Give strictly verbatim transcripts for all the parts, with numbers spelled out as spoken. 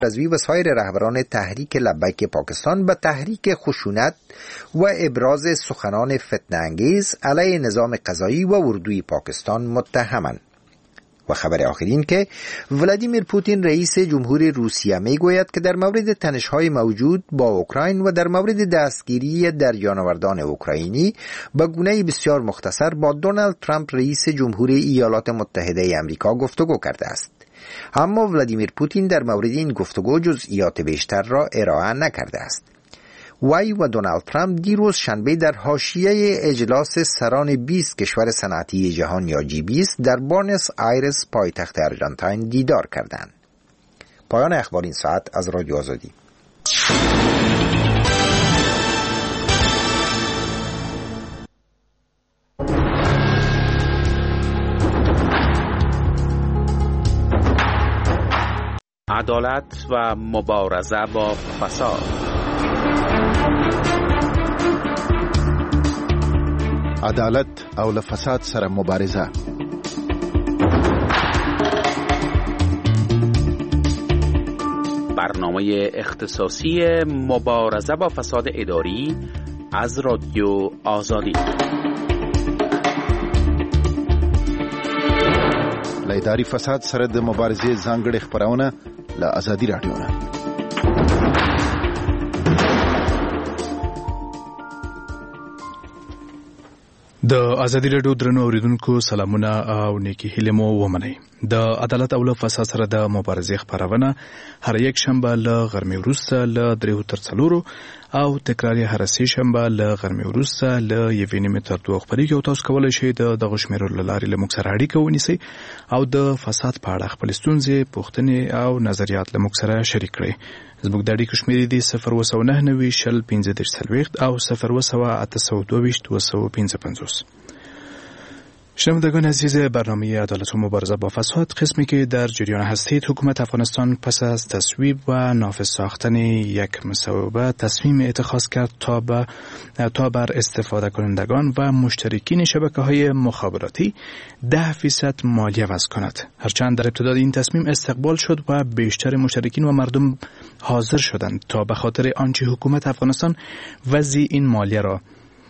رضوی و سایر رهبران تحریک لبیک پاکستان به تحریک خشونت و ابراز سخنان فتنه‌انگیز علیه نظام قضایی و اردوی پاکستان متهمند. و خبر آخرین که ولادیمیر پوتین رئیس جمهور روسیه می گوید که در مورد تنش‌های موجود با اوکراین و در مورد دستگیری دریانوردان اوکراینی به گونه بسیار مختصر با دونالد ترامپ رئیس جمهور ایالات متحده آمریکا گفتگو کرده است. اما ولادیمیر پوتین در مورد این گفتگو جزئیات بیشتر را ارائه نکرده است. وی و دونالد ترامپ دیروز شنبه در حاشیه اجلاس سران بیست کشور صنعتی جهان یا جی بیست در بوئنوس آیرس پایتخت آرژانتین دیدار کردند. پایان اخبار این ساعت از رادیو آزادی. عدالت و مبارزه با فساد. عدالت او له فساد سره مبارزه. برنامه اختصاصی مبارزه با فساد اداری از رادیو آزادی. له اداري فساد سره د مبارزې ځانګړې خبرونه له آزادي رادیو نه. د آزادي رادیو درنو اوریدونکو سلامونه او نیکی هیله مو ومنئ. د عدالت او له فساد سره د مبارزې خبرونه هر یک شنبه له غرمې وروسته له دریو تر څلورو او تکراری هر سه شنبه له غرمې وروسته له یوې نیمې تر دوه خبرې او تاسو کولای شئ د دغه شمیرو له لارې له موږ سره اړیکه ونیسئ او د فساد په اړه خپل ستونزې، پوښتنې او نظریات له موږ سره شریک کړئ. زموږ د اړیکو شمیرې دي صفر اووه سوه نهه نوي شل پنځه دېرش څلوېښت او صفر اووه سوه اته سوه دوه ویشت اووه سوه پنځه پنځوس. شنوندگان عزیز، برنامه عدالت و مبارزه با فساد قسمی که در جریان هستید، حکومت افغانستان پس از تصویب و نافذ ساختن یک مصوبه تصمیم اتخاذ کرد تا به تا بر استفاده کنندگان و مشترکین شبکه‌های مخابراتی ده فیصد مالیه وضع کند. هرچند در ابتدا این تصمیم استقبال شد و بیشتر مشترکین و مردم حاضر شدند تا به خاطر آنچه حکومت افغانستان وضع این مالیه را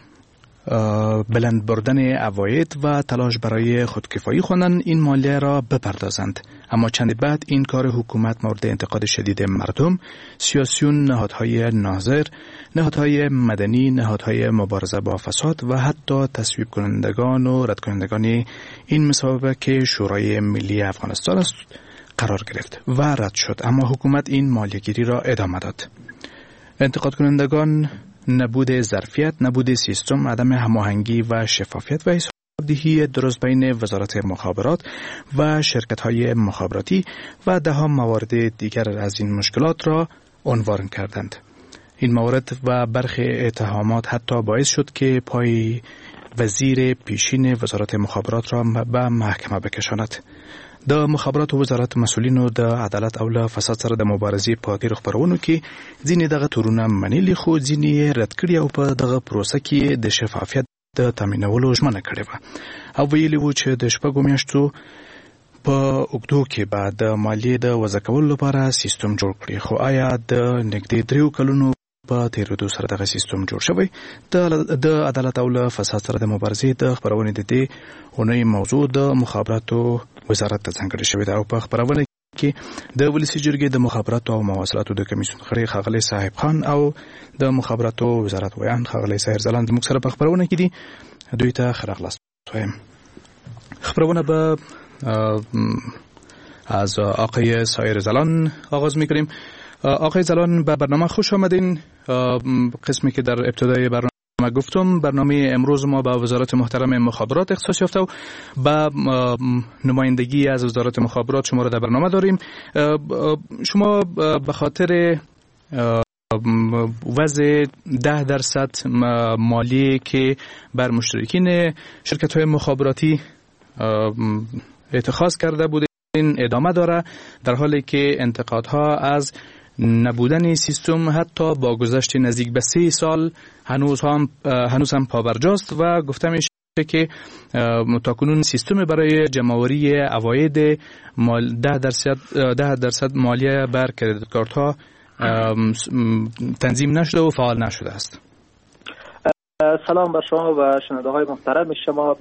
بلند بردن عواید و تلاش برای خودکفایی خوانند این مالیه را بپردازند. اما چند بعد این کار حکومت مورد انتقاد شدید مردم، سیاسیون، نهادهای ناظر، نهادهای مدنی، نهادهای مبارزه با فساد و حتی تصویب کنندگان و رد کنندگان این مصوبه که شورای ملی افغانستان است قرار گرفت و رد شد. اما حکومت این مالیه‌گیری را ادامه داد. انتقاد کنندگان نبود ظرفیت، نبود سیستم، عدم هماهنگی و شفافیت و حسابدهی درست بین وزارت مخابرات و شرکت‌های مخابراتی و ده‌ها موارد دیگر از این مشکلات را عنوان کردند. این موارد و برخی اتهامات حتی باعث شد که پای وزیر پیشین وزارت مخابرات را به محکمه بکشاند. د مخابرات وزارت مسؤلینو د عدالت او له فساد سره د مبارزې په تیر خبرونو کې ځینې دغه تورونه منلي، خو ځینې رد کړي او په دغه پروسه کې د شفافیت د تامینولو ژمنه کړې وه او ویلي وو چې د شپږو میاشتو په اوږدو کې به د مالیې د وضع کولو لپاره سیستم جوړ کړي. خو آیا د نږدې دریو کلونو په تیرېدو سره دغه سیستم جوړ شوی؟ د عدالت او له فساد سره د مبارزې د خبرونې د دې اونۍ موضوع د مخابراتو وزارت ته ځانګړې شوې ده او په خبرونه کې د ولسي جرګې د مخابراتو او مواصلاتو د کمیسیون غړي ښاغلی صاحب خان او د مخابراتو وزارت ویان ښاغلی ساحر ځلاند زموږ سره په خبرونه کې دي. دوی ته ښه راغلاست وایم. خبرونه به از آقای ساحر ځلان آغاز می‌کنیم. آقای ځلان، به برنامه خوش آمدین. قسمی که در ابتدای برنامه گفتم، برنامه امروز ما با وزارت محترم مخابرات اختصاص یافته و با نمایندگی از وزارت مخابرات شما را در برنامه داریم. شما به خاطر وضع ده درصد مالی که بر مشترکین شرکت‌های مخابراتی اتخاذ کرده بودین ادامه داره، در حالی که انتقادها از نبودن سیستم حتی با گذشت نزدیک به سه سال هنوز هم هنوز هم پابرجاست و گفته میشه که تاکنون سیستم برای جمع‌آوری عواید مال ده درصد ده درصد مالیه بر کردیت کارت ها تنظیم نشده و فعال نشده است. سلام بر شما و شنونده های محترم شما.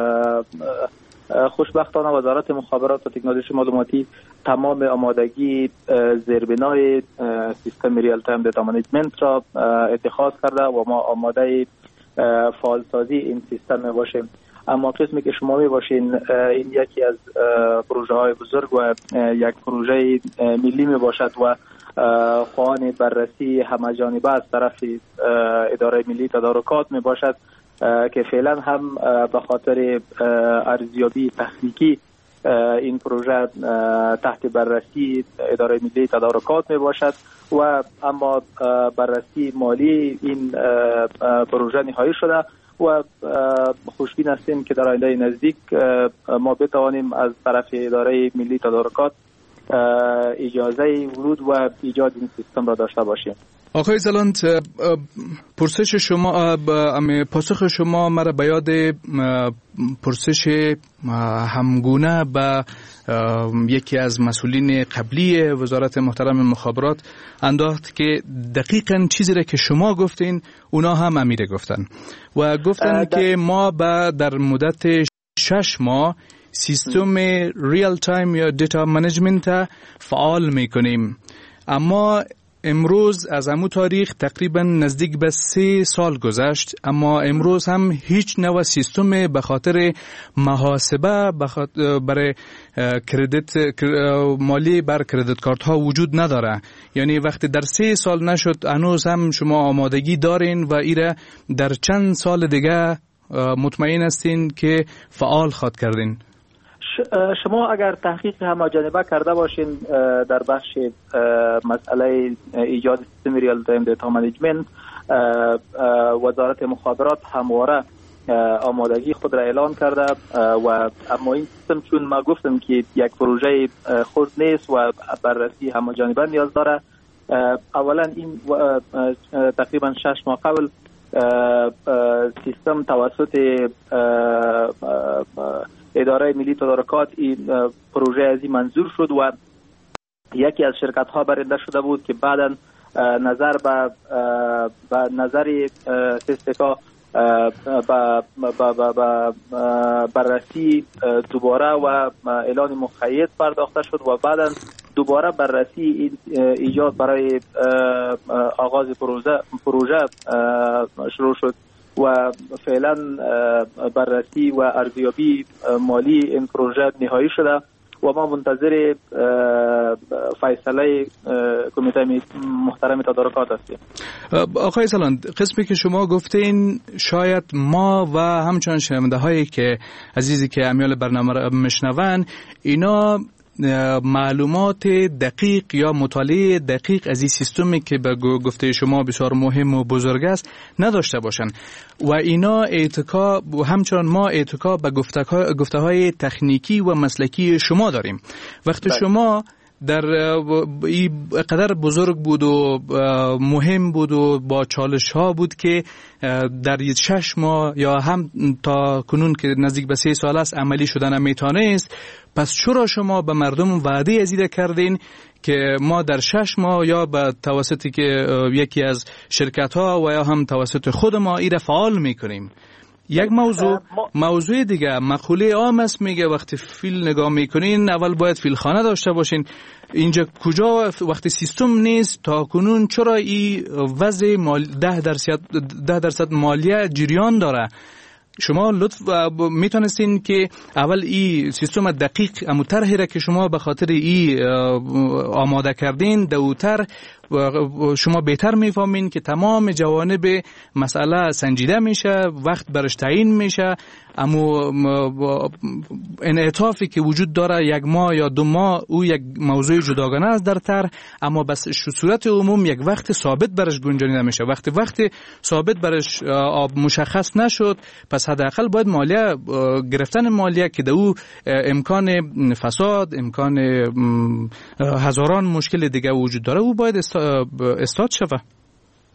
خوشبختانه وزارت مخابرات و تکنولوژی معلوماتی تمام آمادگی زیربنای سیستم ریال تایم دیتا منیجمنت را اتخاذ کرده و ما آماده فعالسازی این سیستم می باشیم. اما قسمی که شما می باشین این یکی از پروژه های بزرگ و یک پروژه ملی می باشد و خواهان بررسی همه جانبه از طرف اداره ملی تدارکات می باشد که فعلا هم به خاطر ارزیابی تخنیکی این پروژه تحت بررسی اداره ملی تدارکات می باشد و اما بررسی مالی این پروژه نهایی شده و خوشبین هستیم که در آینده نزدیک ما بتوانیم از طرف اداره ملی تدارکات اجازه ورود و ایجاد این سیستم را داشته باشیم. آقای زلاند، پرسش شما پاسخ شما مرا به یاد پرسش همگونه به یکی از مسئولین قبلی وزارت محترم مخابرات انداخت که دقیقاً چیزی را که شما گفتین اونا هم امیره گفتن و گفتن که ما با در مدت شش ماه سیستم ریال تایم یا دیتا منیجمنت فعال میکنیم، اما امروز از همون تاریخ تقریبا نزدیک به سه سال گذشت، اما امروز هم هیچ نوع سیستم به خاطر محاسبه برای کردیت مالی بر کردیت کارت ها وجود نداره. یعنی وقتی در سه سال نشد هنوز هم شما آمادگی دارین و ایره در چند سال دیگه مطمئن هستین که فعال خواد کردین؟ شما اگر تحقیق همه‌جانبه کرده باشین در بخش مسئله ایجاد سیستم ریال تایم دیتا منیجمنت، وزارت مخابرات همواره آمادگی خود را اعلان کرده و اما این سیستم چون ما گفتم که یک پروژه خود نیست و بررسی همه‌جانبه نیاز داره، اولا این تقریبا شش ماه قبل سیستم توسط اداره ملی تدارکات این پروژه ازی منظور شد و یکی از شرکت ها برنده شده بود که بعدا نظر به به نظر سیستکا با بررسی دوباره و اعلان مقید پرداخته شد و بعدا دوباره بررسی ایجاد برای آغاز پروژه پروژه شروع شد و فعلا بررسی و ارزیابی مالی این پروژه نهایی شده و ما منتظر فیصله کمیته محترم تدارکات هستیم. آقای زلاند، قسمی که شما گفتین شاید ما و همچنان شنونده هایی که عزیزی که امیال برنامه را میشنون اینا معلومات دقیق یا مطالعه دقیق از این سیستمی که به گفته شما بسیار مهم و بزرگ است نداشته باشن و اینا اتکا همچنان ما اتکا به گفته های تکنیکی و مسلکی شما داریم. وقتی بله. شما در این قدر بزرگ بود و مهم بود و با چالش ها بود که در شش ماه یا هم تا کنون که نزدیک به سه سال است عملی شدن میتونست، پس چرا شما به مردم وعده ازیده کردین که ما در شش ماه یا به توسطی که یکی از شرکت ها و یا هم توسط خود ما ایره فعال میکنیم؟ یک موضوع موضوع دیگه مقوله عام است، میگه وقتی فیل نگاه میکنین اول باید فیل خانه داشته باشین. اینجا کجا وقتی سیستم نیست تا کنون چرا این وضع مال ده درصد ده درصد مالیه جریان داره؟ شما لطف میتونستین که اول این سیستم دقیق امو طرحی را که شما به خاطر این آماده کردین دوتر شما بهتر میفهمین که تمام جوانب مسئله سنجیده میشه، وقت برش تعیین میشه، اما انعطافی که وجود داره یک ماه یا دو ماه او یک موضوع جداگانه است در طرح، اما بس صورت عموم یک وقت ثابت برش گنجانیده میشه. وقتی وقت ثابت برش مشخص نشد پس حداقل باید مالیه گرفتن مالیه که در او امکان فساد، امکان هزاران مشکل دیگه وجود داره، او باید استاد شوه.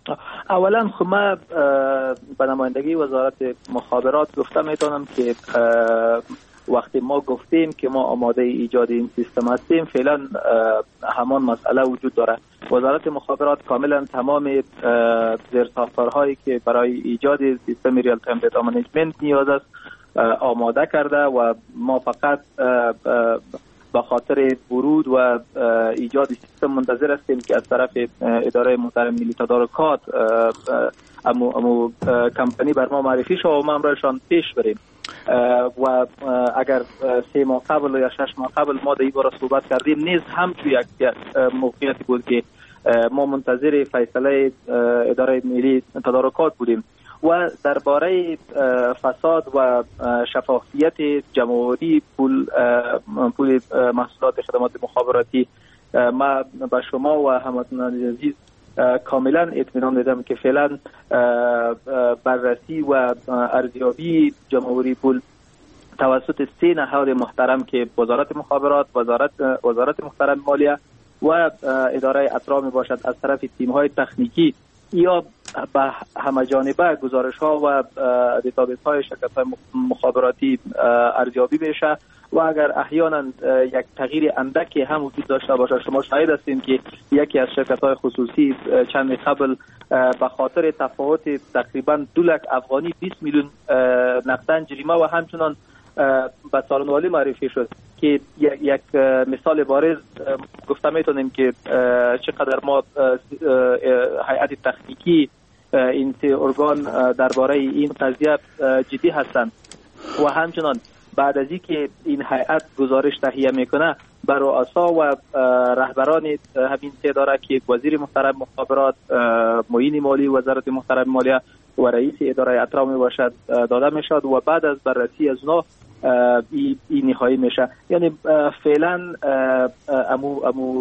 اولا خب من به نمایندگی وزارت مخابرات گفتم میتونم که وقتی ما گفتیم که ما آماده ایجاد این سیستم هستیم، فعلا همان مسئله وجود داره. وزارت مخابرات کاملا تمام زیرساختارهایی که برای ایجاد سیستم ریال تایم دیتا منیجمنت نیاز است آماده کرده و ما فقط به خاطر ورود و ایجاد سیستم منتظر هستیم که از طرف اداره محترم ملی تدارکات امو, امو کمپانی بر ما معرفی شد و ما امرایشان پیش بریم و اگر سه ماه قبل یا شش ماه قبل ما در باره صحبت کردیم نیز هم توی یک موقعیتی بود که ما منتظر فیصله اداره ملی تدارکات بودیم و درباره فساد و شفافیت جمع‌آوری پول پول محصولات خدمات مخابراتی ما به شما و هموطنان عزیز کاملا اطمینان دادم که فعلا بررسی و ارزیابی جمع‌آوری پول توسط سه نهاد محترم که وزارت مخابرات، وزارت وزارت محترم مالیه و اداره اطراف می باشد از طرف تیم‌های تکنیکی یا به همه جانبه گزارش ها و دیتابیس های شرکت های مخابراتی ارزیابی بشه و اگر احیانا یک تغییر اندکی هم وجود داشته باشه، شما شاهد هستیم که یکی از شرکت های خصوصی چند قبل به خاطر تفاوت تقریبا دو لک افغانی بیست میلیون نقدن جریمه و همچنان به سالنوالی معرفی شد که یک مثال بارز گفته میتونیم که چقدر ما هیئت تکنیکی این سه ارگان درباره این قضیه جدی هستند و همچنان بعد از اینکه این هیئت گزارش تهیه میکنه بر رؤسا و رهبران همین سه اداره که وزیر محترم مخابرات، معین مالی وزارت محترم مالیه و رئیس اداره اطراف می باشد داده میشد و بعد از بررسی از اونا این ای نهایی میشه. یعنی فعلا امو امو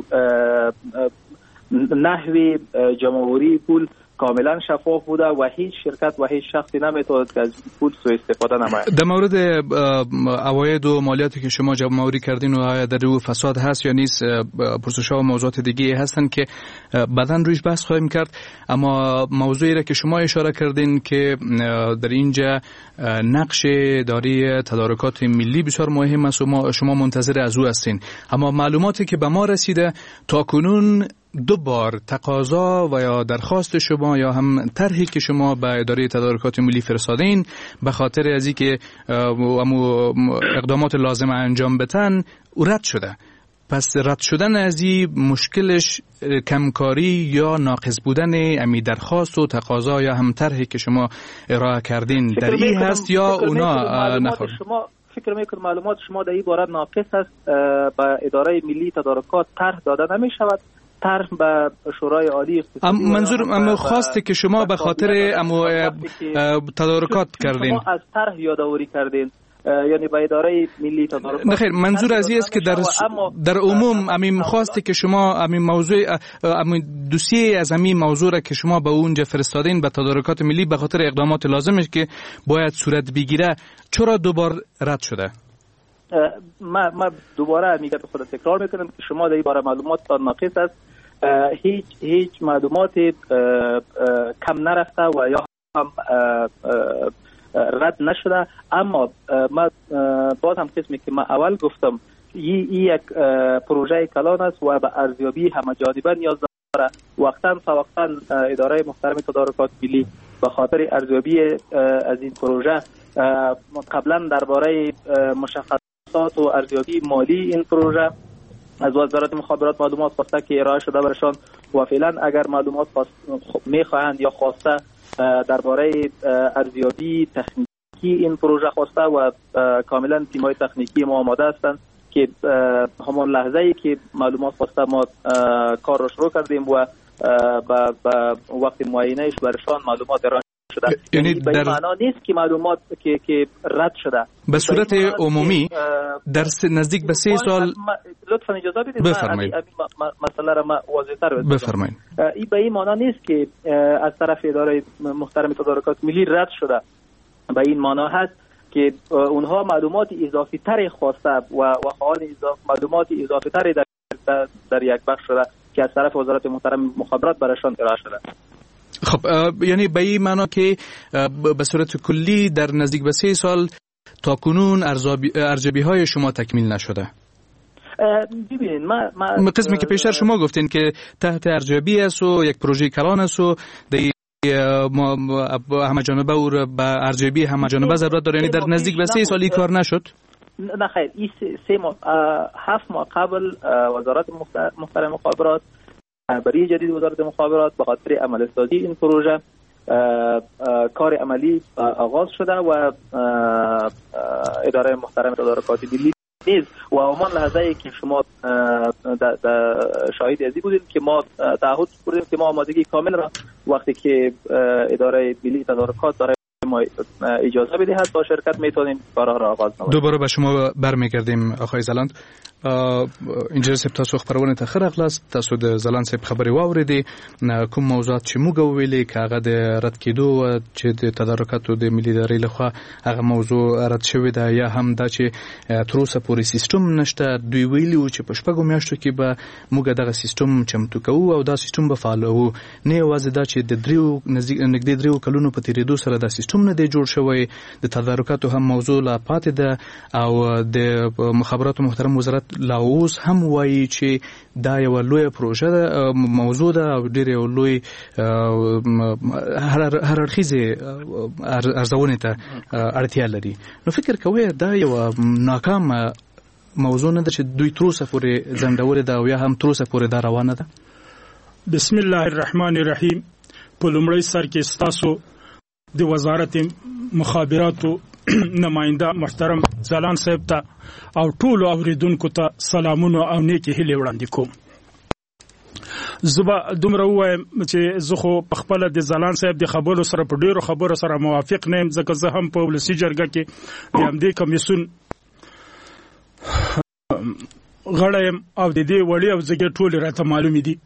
نحوی جمع‌آوری پول کاملا شفاف بوده و هیچ شرکت و هیچ شخصی نمیتواند که از پول سوء استفاده نماید. در مورد عواید و مالیاتی که شما جمع‌آوری کردین و در رو فساد هست یا نیست، پرسش‌ها و موضوعات دیگه هستن که بعداً رویش بحث خواهیم کرد، اما موضوعی را که شما اشاره کردین که در اینجا نقش اداره تدارکات ملی بسیار مهم است و شما منتظر از او هستین، اما معلوماتی که به ما رسیده تا-کنون دو بار تقاضا و یا درخواست شما یا هم طرحی که شما به اداره تدارکات ملی فرستادین به خاطر از اینکه اقدامات لازم انجام بدن رد شده. پس رد شدن از این مشکلش کمکاری یا ناقص بودن امی درخواست و تقاضا یا هم طرحی که شما ارائه کردین در این هست یا اونا نخواهد؟ شما فکر میکنم معلومات شما در این باره ناقص است. به اداره ملی تدارکات طرح داده نمی شود، طرح به شورای عالی اقتصادی. منظور اما خواسته که شما به خاطر اما تدارکات کردین، شما از طرح یادآوری کردین، یعنی به اداره ملی تدارکات. نخیر، منظور از این است که در در عموم امین خواسته که شما امین موضوع امین دوسیه از امین موضوع را که شما به اونجا فرستادین به تدارکات ملی به خاطر اقدامات لازمش که باید صورت بگیره، چرا دوبار رد شده؟ ما ما دوباره میگم خود تکرار میکنم که شما در این باره معلومات ناقص است. هیچ هیچ معلومات کم نرفته و یا هم رد نشده، اما ما باز هم قسمی که ما اول گفتم این یک پروژه کلان است و به ارزیابی همه جانبه نیاز داره. وقتا فوقتا اداره محترم تدارکات ملی به خاطر ارزیابی از این پروژه قبلا درباره مشخصات و ارزیابی مالی این پروژه از وزارت مخابرات معلومات خواسته که ارائه شده برشان و فعلا اگر معلومات میخواهند یا خواسته درباره ارزیابی تکنیکی این پروژه خواسته و کاملا تیم‌های تکنیکی ما آماده هستند که همان لحظه ای که معلومات خواسته ما کار را شروع کردیم و با وقت معینهش برشان معلومات ارائه شده. یعنی به این معنا نیست که معلومات که که رد شده. به صورت عمومی در نزدیک به سه سال لطفا اجازه بدید بفرمایید مسئله را ما واضح‌تر بگم. بفرمایید. این به این معنا نیست که از طرف اداره محترم تدارکات ملی رد شده. به این معنا هست که اونها معلومات اضافی تری خواسته و و خواهان معلومات اضافی تری در, در در یک بخش شده که از طرف وزارت محترم مخابرات برایشان ارائه شده. خب یعنی به این معنا که به صورت کلی در نزدیک به سه سال تا کنون ارزیابی های شما تکمیل نشده. ببینید ما ما قسمی که پیشتر شما گفتین که تحت ارزیابی است و یک پروژه کلان است و همه جانبه و به ارزیابی همه جانبه ضرورت داره، یعنی در نزدیک به سه سالی کار نشد؟ نه خیر، این سه ماه هفت ماه قبل وزارت محترم مخابرات برای جدید وزارت مخابرات به خاطر عمل سازی این پروژه کار عملی آغاز شده و اداره محترم تدارکات ملی نیز و همان لحظه ای که شما شاهد ازی بودید که ما تعهد کردیم که ما آمادگی کامل را وقتی که اداره ملی تدارکات داره ما اجازه بدهد با شرکت میتونیم کارها را آغاز نماییم. دوباره به شما برمیگردیم آقای زلاند. انجینر صاحب تاسو خبرونه ته خرق لاس تاسو د زلاند صاحب خبري واوریدي کوم موضوعات چې موږ ویلې کاغه د رد کېدو چې د تدارکاتو د ملي ادارې لخوا هغه موضوع رد شوی دا یا هم دا چې تر اوسه پورې سیستم نشته. دوی ویلي چې په شپږو میاشتو کې به موږ دغه سیستم چمتو کوو او دا سیستم به فعال وو. نه یوازې دا چې د دریو نږدې دریو کلونو په تیریدو سره دا سیستم نه دی جوړ شوی، د تدارکاتو هم موضوع لا پاتې ده او د مخابراتو محترم وزارت لا اوس هم وایي چې دا یو لوی پروژه ده، موضوع ده او ډېر یو لوی هر اړخیزې ارزونې ته اړتیا لري. نو فکر کوئ دا یو ناکام موضوع نه ده چې دوی تر اوسه پورې ځنډولې ده او یا هم تر اوسه پورې دا روانه ده؟ بسم الله الرحمن الرحیم. په لومړي سر کې ستاسو د وزارت مخابراتو نماینده محترم زلاند صاحب ته او ټول اوریدونکو ته سلامونه او نیکی هیلې وړاندې کوم. زبا دومره وایم چې زه خو په خپل د زلاند صاحب د خبرو سره په ډیرو خبرو سره موافق نه یم، ځکه زه هم په ولسی جرګه کې د همدې کمیسیون غړی یم او د دې وړې او زګې ټولې راته معلومې دي.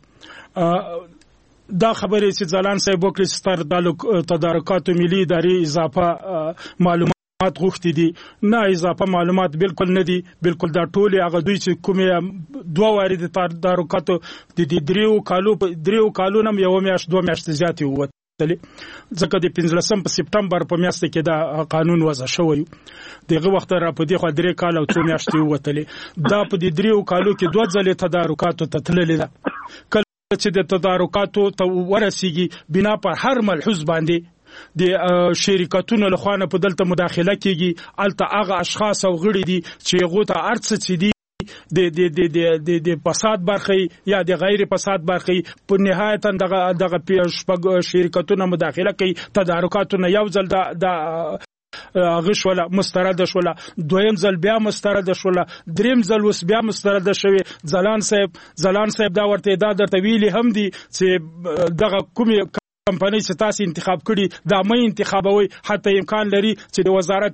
دا خبرې چې زلاند صاحب وکړي ستر د تدارکاتو ملي ادارې اضافه معلومات غوښتي دي، نه اضافه معلومات بالکل نه دي. بالکل دا ټول هغه دوی چې کومه دوه واري د تدارکاتو د دریو کالو دریو کالو نم یو میاشت دوه میاشتې زیاتې ووتلې، ځکه د پنځلسم په سپټمبر په میاشت کې دا قانون وضع شوی. دغه وخت را په دې خوا درې کال او څو میاشتې ووتلې. دا په دې دریو کالو کې دوه ځلې تدارکاتو ته تللې ده. چې د تدارکاتو ته ورسیږي بنا پر هر ملحوظ باندې د شرکتونو لخوا نه په دلته مداخله کیږي، الته هغه اشخاص او غړي دي چې هغه ته ارڅ چي دي د د د د د فساد برخي یا د غیر فساد برخي په نهایت دغه دغه شپږ شرکتونو مداخله کوي. تدارکاتو نه یو ځل د غش ولا مسترد شولا، دویم ځل بیا مسترد شولا، دریم ځل وس بیا مسترد شوی. زلاند صاحب زلاند صاحب دا ورته دا درته ویلي هم دي چې دغه کومي کمپنۍ چې تاسو انتخاب کړي دا مې انتخابوي، حتی امکان لري چې د وزارت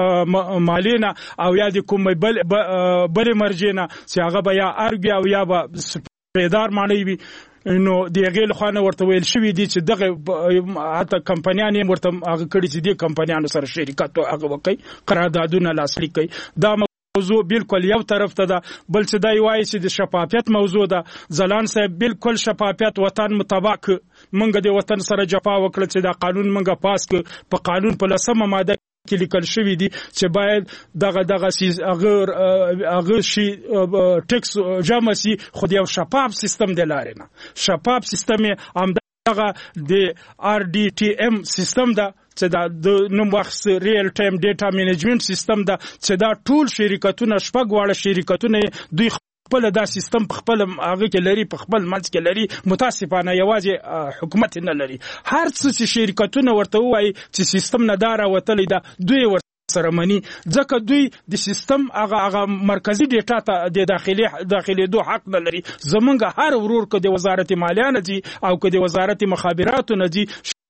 مالیه او یا د کومې بل بل مرجینه چې هغه به یا ارګ او یا به پیدار معنی وي. نو دغه لخوانه ورته ویل شوی دي چې دغه حتی کمپنیان یې ورته هغه کړي چې د کمپنیانو سره شریکت هغه وکړي، قراردادونه لاسلیک کړي. دا موضوع بالکل یو طرف ته ده. بل څه دی وایي چې د شفافیت موضوع ده. زلاند صاحب بالکل شفافیت وطن مطابق منګه د وطن سره جفا وکړه چې دا قانون منګه پاس ک په قانون په لسمه ماده کې لیکل شوی دي چې باید دغه دغه سیس اگر اگر شي ټیکس جمع سي، خو یو شفاف سیستم د لارې نه شفاف سیستم هم دغه د آر ډي ټي ام سیستم ده چې دا د نوم وخت ریل ټایم ډیټا منیجمنت سیستم ده چې دا ټول شرکتونه شپږ واړه شرکتونه دوی خپل دا سیستم په خپل هغه کې لري، په خپل منځ کې لري. متاسفانه یوازې حکومت نه لري. هر څه شرکتونه ورته وایي چې سیستم نه دارا وتلی دا دوی ور سره مني، ځکه دوی د سیستم هغه هغه مرکزی ډیټا ته د داخلي داخلي دوه حق نه لري. زمونږ هر ورور که د وزارت مالیه نه دي او که د وزارت مخابراتو نه دي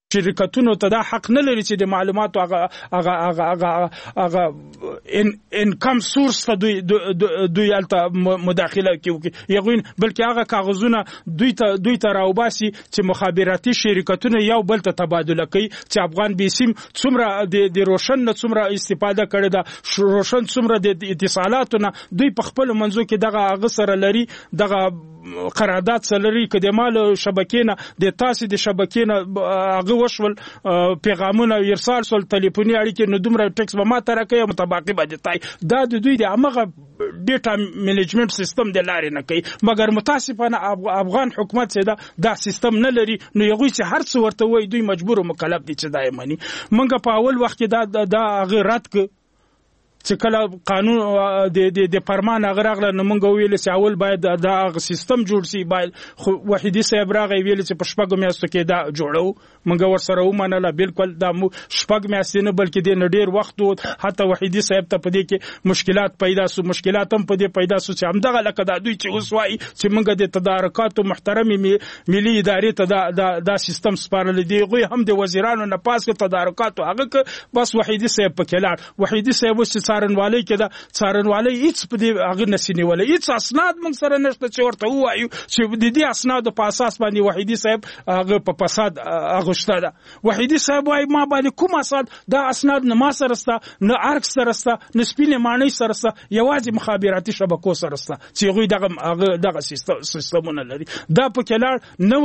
شرکتونو ته دا حق نه لري چې د معلوماتو هغه هغه هغه هغه ان انکم سورس ته دوی دوی الته مداخله کوي یغوین بلکې هغه کاغذونه دوی ته دوی ته راوباسي چې مخابراتي شرکتونه یو بل ته تبادله کوي چې افغان بیسیم څومره د روشن نه څومره استفاده کړي دا روشن څومره د اتصالاتونه دوی په خپل منځو کې دغه هغه سره لري دغه قرارداد سره لري که د مال شبکې نه د تاسو د شبکې نه هغه وشول پیغامونه ارسال سول ټلیفوني اړیکې نو دومره ټیکس به ما ته راکوي متباقي به تای دا د دوی د هغه ډیټا منیجمنت سیستم د لارې نه کوي مګر متاسفانه افغان حکومت چې دا دا سیستم نه لري نو یغوی چې هر څه ورته وای دوی مجبور او مکلف دي چې دا یې مني منګه په اول وخت کې دا دا هغه رد ک چې کله قانون د د د فرمان هغه راغله نو موږ ویل چې اول باید دا سیستم جوړ شي باید خو وحیدی صاحب راغی ویل چې په شپږ میاشتو کې دا جوړو موږ ورسره ومنله بالکل دا شپږ میاشتې نه بلکې د نډیر وخت و حتی وحیدی صاحب ته په دې کې مشکلات پیدا سو مشکلات هم په دې پیدا سو چې همدغه لکه دا دوی چې اوس وایي چې موږ د تدارکاتو محترمي ملي ادارې ته دا دا دا سیستم سپارل دی غوی هم د وزیرانو نه پاس کې تدارکاتو هغه بس وحیدی صاحب په کلار وحیدی صاحب چې څارنوالي کې دا څارنوالي هیڅ په دې هغه نسینی ولا هیڅ اسناد موږ سره نشته چې ورته وایو چې د دې اسناد په اساس باندې وحیدی صاحب هغه په فساد اغشته ده وحیدی صاحب وايي ما باندې کوم اسناد دا اسناد نه ما سره سره نه ارک سره سره نه سپینه معنی سره سره یوازې مخابراتي شبکو سره سره چې غوي دغه دغه سیستمونه لري دا په کلار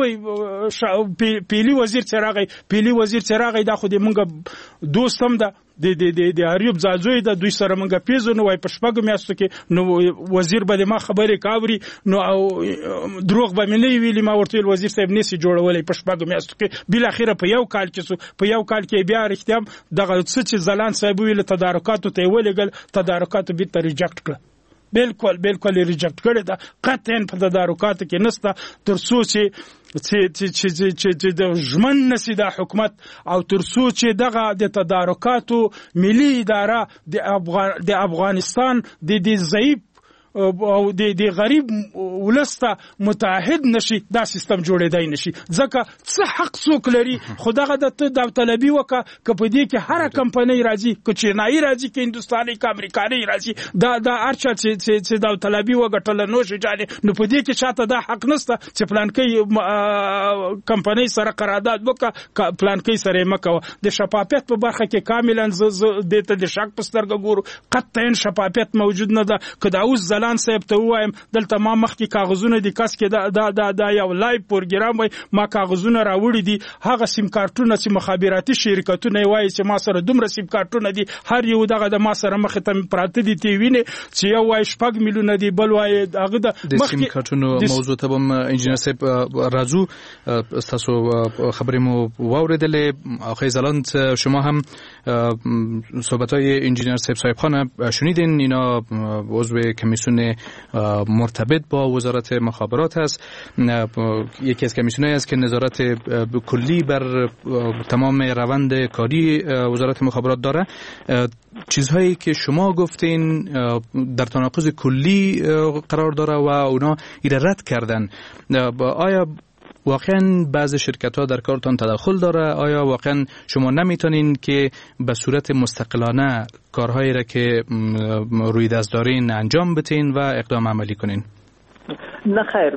نوې پیلی وزیر چراغي پیلی وزیر چراغي دا خو دې موږ دوستم ده د د د د اریوب زازوی د دوی سره منګه پیزو نو وای په شپږ میاشتو کې نو وزیر به ما خبرې کاوري نو او دروغ به مې نه ویلي ما ورته وزیر صاحب نسی جوړولې په شپږ میاشتو کې بل اخیره په یو کال کې په یو کال کې بیا رښتیا دغه څه چې زلان صاحب ویل تدارکاتو ته ولېګل تدارکاتو به ته ریجکټ کړ بالکل بالکل ریجکټ کړی دا قطعا په تدارکاتو کې نسته تر څو چې چې چې چې چې د ژمن نسی د حکومت او تر څو چې دغه د تدارکاتو ملي اداره د افغان د افغانستان د د ضعیف او د د غریب ولسته متحد نشي دا سیستم جوړېدای نشي ځکه څه حق څوک لري خدغه د داوطلبي وکه کپه دې کې هر کمپنی راځي که چینایي راځي که هندستاني که امریکایي راځي دا دا ارچا چې چې داوطلبي وګټل نو شي جانې نو په دې کې چاته دا حق نشته چې پلان کې کمپنی سره قرارداد وکه پلان کې سره مکه د شفافیت په برخه کې کاملا د ته د شک پسترګ ګورو قطعا شفافیت موجود نه ده کدا اوس لان صاحب ته وایم دلته ما مخکې کاغذونه دي کس کې دا دا دا یو لایو پروګرام وای ما کاغذونه راوړي دي هغه سیم کارتونه چې مخابراتي شرکتونه وایي چې ما سره دومره سیم کارتونه دي هر یو دغه د ما سره مخ ته پراته دي تی ویني چې یو وای شپږ میلیونه دي بل وای هغه د سیم کارتونو موضوع ته هم انجنیر صاحب راځو تاسو خبرې مو واوریدلې اخی زلاند شما هم صحبت‌های انجینر صاحب صاحب خان شنیدین اینا عضو کمیسیون مرتبط با وزارت مخابرات است یکی از کمیسیون‌هایی است که نظارت کلی بر تمام روند کاری وزارت مخابرات داره چیزهایی که شما گفتین در تناقض کلی قرار داره و اونا ایره رد کردن آیا واقعا بعضی شرکت ها در کارتان تدخل داره آیا واقعا شما نمیتونین که به صورت مستقلانه کارهایی را که روی دست دارین انجام بتین و اقدام عملی کنین؟ نه خیر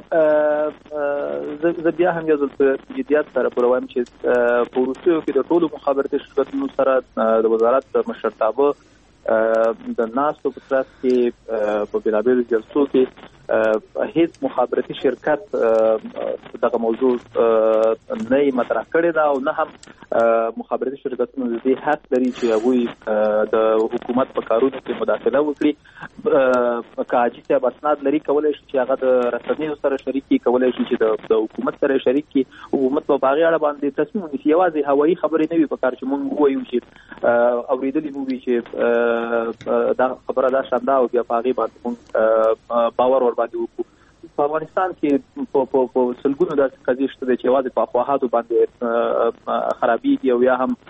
زه بیا هم یو ځل په جدیت سره پروایم چې په وروستیو کې د ټولو مخابراتي شرکتونو سره د وزارت مشرتابه د ناستو په ترڅ کې په بېلابېلو جلسو کې هیڅ مخابراتي شرکت دغه موضوع نه مطرح کړې ده او نه هم مخابراتي شرکتونو د دې حق لري چې هغوی د حکومت په کارونو کې مداخله وکړي که حاجي صاحب اسناد لري کولی شي چې هغه د رسنیو سره شریک کړي کولی شي چې د حکومت سره شریک کړي حکومت په هغې اړه باندې تصمیم ونیسي یوازې هوایي خبرې نه وي په کار چې موږ ووایو چې اورېدلي مو وي چې دا خبره دا شانده او بیا په هغې باندې موږ باور باندې وکړو په افغانستان کې په په سلګونو داسې قضیې شته چې یوازې په افواهاتو باندې خرابېږي او یا هم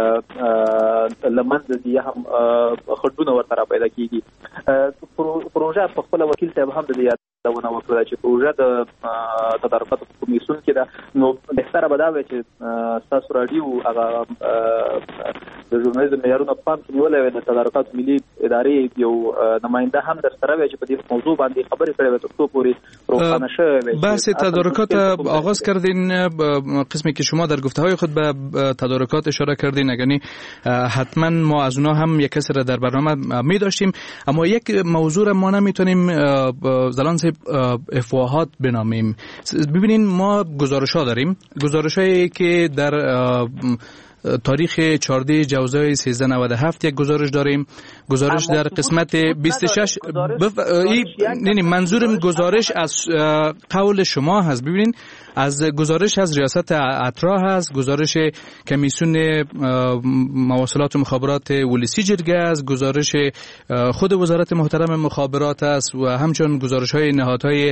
له منځه ځي یا هم خنډونه ورته را پیدا کېږي پروژه په خپله وکیل صاحب هم د دې یادونه وکړه چې پروژه د تدارکاتو په کمیسیون کې ده، نو بهتره به دا وي چې ستاسو راډیو هغه د ژورنالیزم معیارونه په پام کې نیولې وي، د تدارکاتو ملي ادارې یو نماینده هم در سره وي چې په دې موضوع باندې خبرې کړې وي تر څو پورې روښانه شوی وي. بحث تدارکات آغاز کردین، قسمی که شما در گفته‌های خود به تدارکات اشاره کردین، یعنی حتما ما از اونها هم یک کسی را در برنامه می داشتیم، اما یک موضوع را ما نمیتونیم زلان افواهات بنامیم. ببینین ما گزارش ها داریم، گزارش هایی که در تاریخ چهارده جوزای سیزده نود و هفت یک گزارش داریم، گزارش در قسمت بیست و شش بف... ای... منظورم گزارش از قول شما هست. ببینین از گزارش از ریاست اترا هست، گزارش کمیسیون مواصلات و مخابرات ولسی جرگه است، گزارش خود وزارت محترم مخابرات است و همچنین گزارش های نهادهای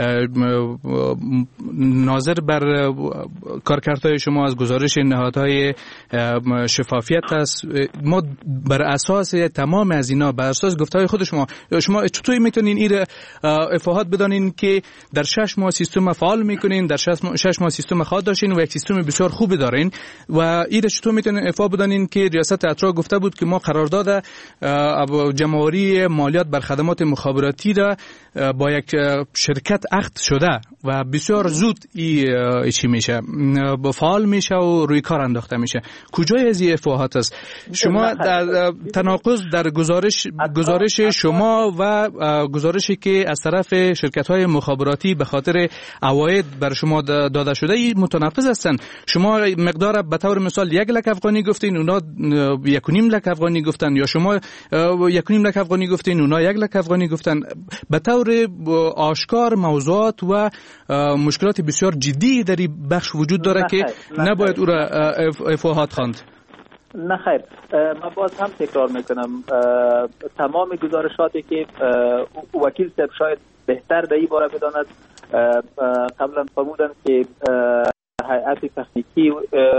ناظر بر کارکردهای شما از گزارش نهادهای شفافیت است. ما بر اساس تمام از اینا، بر اساس گفته‌های خود شما، شما چطوری میتونین این افاهات بدانین که در شش ماه سیستم فعال میکنین، در شش ماه سیستم خواهد داشتین و یک سیستم بسیار خوبی دارین و این چطور میتونین افاده بدانین که ریاست اترا گفته بود که ما قرارداد جمع‌آوری مالیات بر خدمات مخابراتی را با یک شرکت عقد شده و بسیار زود ای چی میشه فعال میشه و روی کار انداخته میشه. کجای از این افاهات است؟ شما در تناقض در گزارش گزارش شما و گزارشی که از طرف شرکت‌های مخابراتی به خاطر عواید بر شما داده شده ای متناقض هستن. شما مقدار به طور مثال یک لک افغانی گفتین، اونا یک و نیم لک افغانی گفتن، یا شما یک و نیم لک افغانی گفتین، اونا یک لک افغانی گفتن. به طور آشکار موضوعات و مشکلات بسیار جدی در این بخش وجود داره که نباید او را افاهات خواند. نه خیر، من باز هم تکرار میکنم، تمام گزارشاتی که وکیل صاحب شاید بهتر در این باره بداند، قبلا فرمودند که هیئت تکنیکی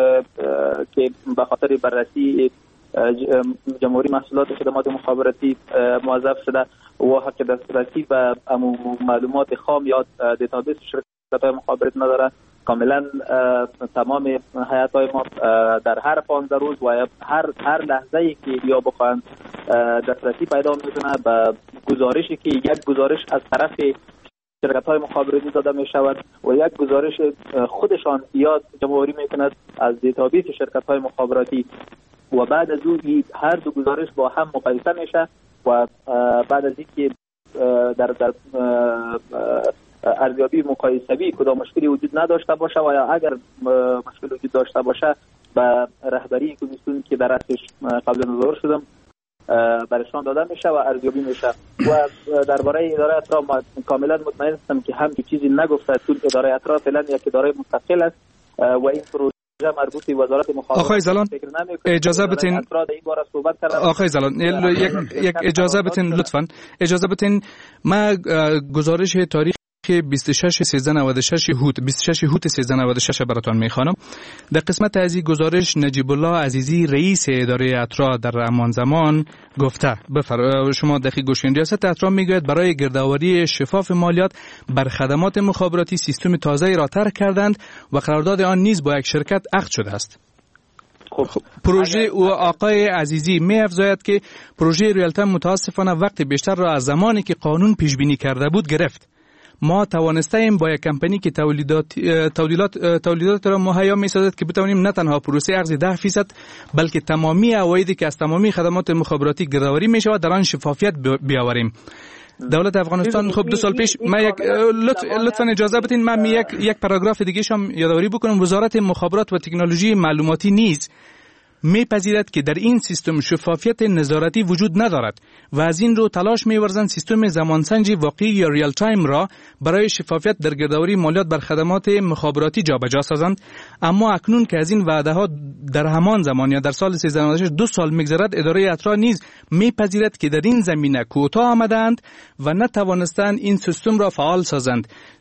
که به خاطر بررسی جمهوری محصولات خدمات مخابراتی موظف شده و حق دسترسی به معلومات خام یا دیتابیس شرکت‌های مخابراتی نداره، کاملا تمام هیئت‌های ما در هر پانزده روز و هر هر لحظه‌ای که یا بخواهند دسترسی پیدا میکنه به گزارشی که یک گزارش از طرف شرکت‌های مخابراتی داده می شود و یک گزارش خودشان یا جمع‌آوری میکند از دیتابیس شرکت‌های مخابراتی و بعد از اون هر دو گزارش با هم مقایسه میشه و بعد از اینکه در در ارزیابی مقایسوی کدام مشکلی وجود نداشته باشه و یا اگر مشکل وجود داشته باشه به رهبری کمیسیون که در اصلش قبل نظر شدم برشان داده میشه و ارزیابی میشه و درباره اداره اترا ما کاملا مطمئن هستم که هم چیزی نگفته، چون اداره اترا فعلا یک اداره مستقل است و این پروژه مربوط به وزارت مخابرات. آقای زلان اجازه بدین، آقای زلان یک یک اجازه بدین لطفاً، اجازه بدین ما گزارش تاریخ که بیست و شش سیزده نود و شش هوت بیست و شش هوت سیزده نود و شش براتون میخوانم. در قسمت از این گزارش نجیب الله عزیزی رئیس اداره اترا در همان زمان گفته، بفر شما دقیق گوشین، ریاست اترا میگوید برای گردآوری شفاف مالیات بر خدمات مخابراتی سیستم تازه‌ای را طرح کردند و قرارداد آن نیز با یک شرکت عقد شده است. خب پروژه و آقای عزیزی می افزاید که پروژه ریالتم متاسفانه وقت بیشتر را از زمانی که قانون پیش بینی کرده بود گرفت. ما توانسته ایم با یک کمپانی که تولیدات تولیدات تولیدات را مهیا می‌سازد که بتوانیم نه تنها پروسه ارز ده درصد بلکه تمامی عوایدی که از تمامی خدمات مخابراتی گردآوری می‌شود در آن شفافیت بیاوریم. دولت افغانستان خب دو سال پیش ما یک لطفاً اجازه بدین من یک یک پاراگراف دیگه شم یادآوری بکنم. وزارت مخابرات و تکنولوژی معلوماتی نیز میپذیرد که در این سیستم شفافیت نظارتی وجود ندارد و از این رو تلاش می‌ورزند سیستم زمانسنجی واقعی یا ریال تایم را برای شفافیت در گردآوری مالیات بر خدمات مخابراتی جابجا سازند. اما اکنون که از این وعده ها در همان زمان یا در سال سیزده نود و شش دو سال می‌گذرد، اداره اترا نیز میپذیرد که در این زمینه کوتاه آمدند و نتوانستند این سیستم را فعال سازند.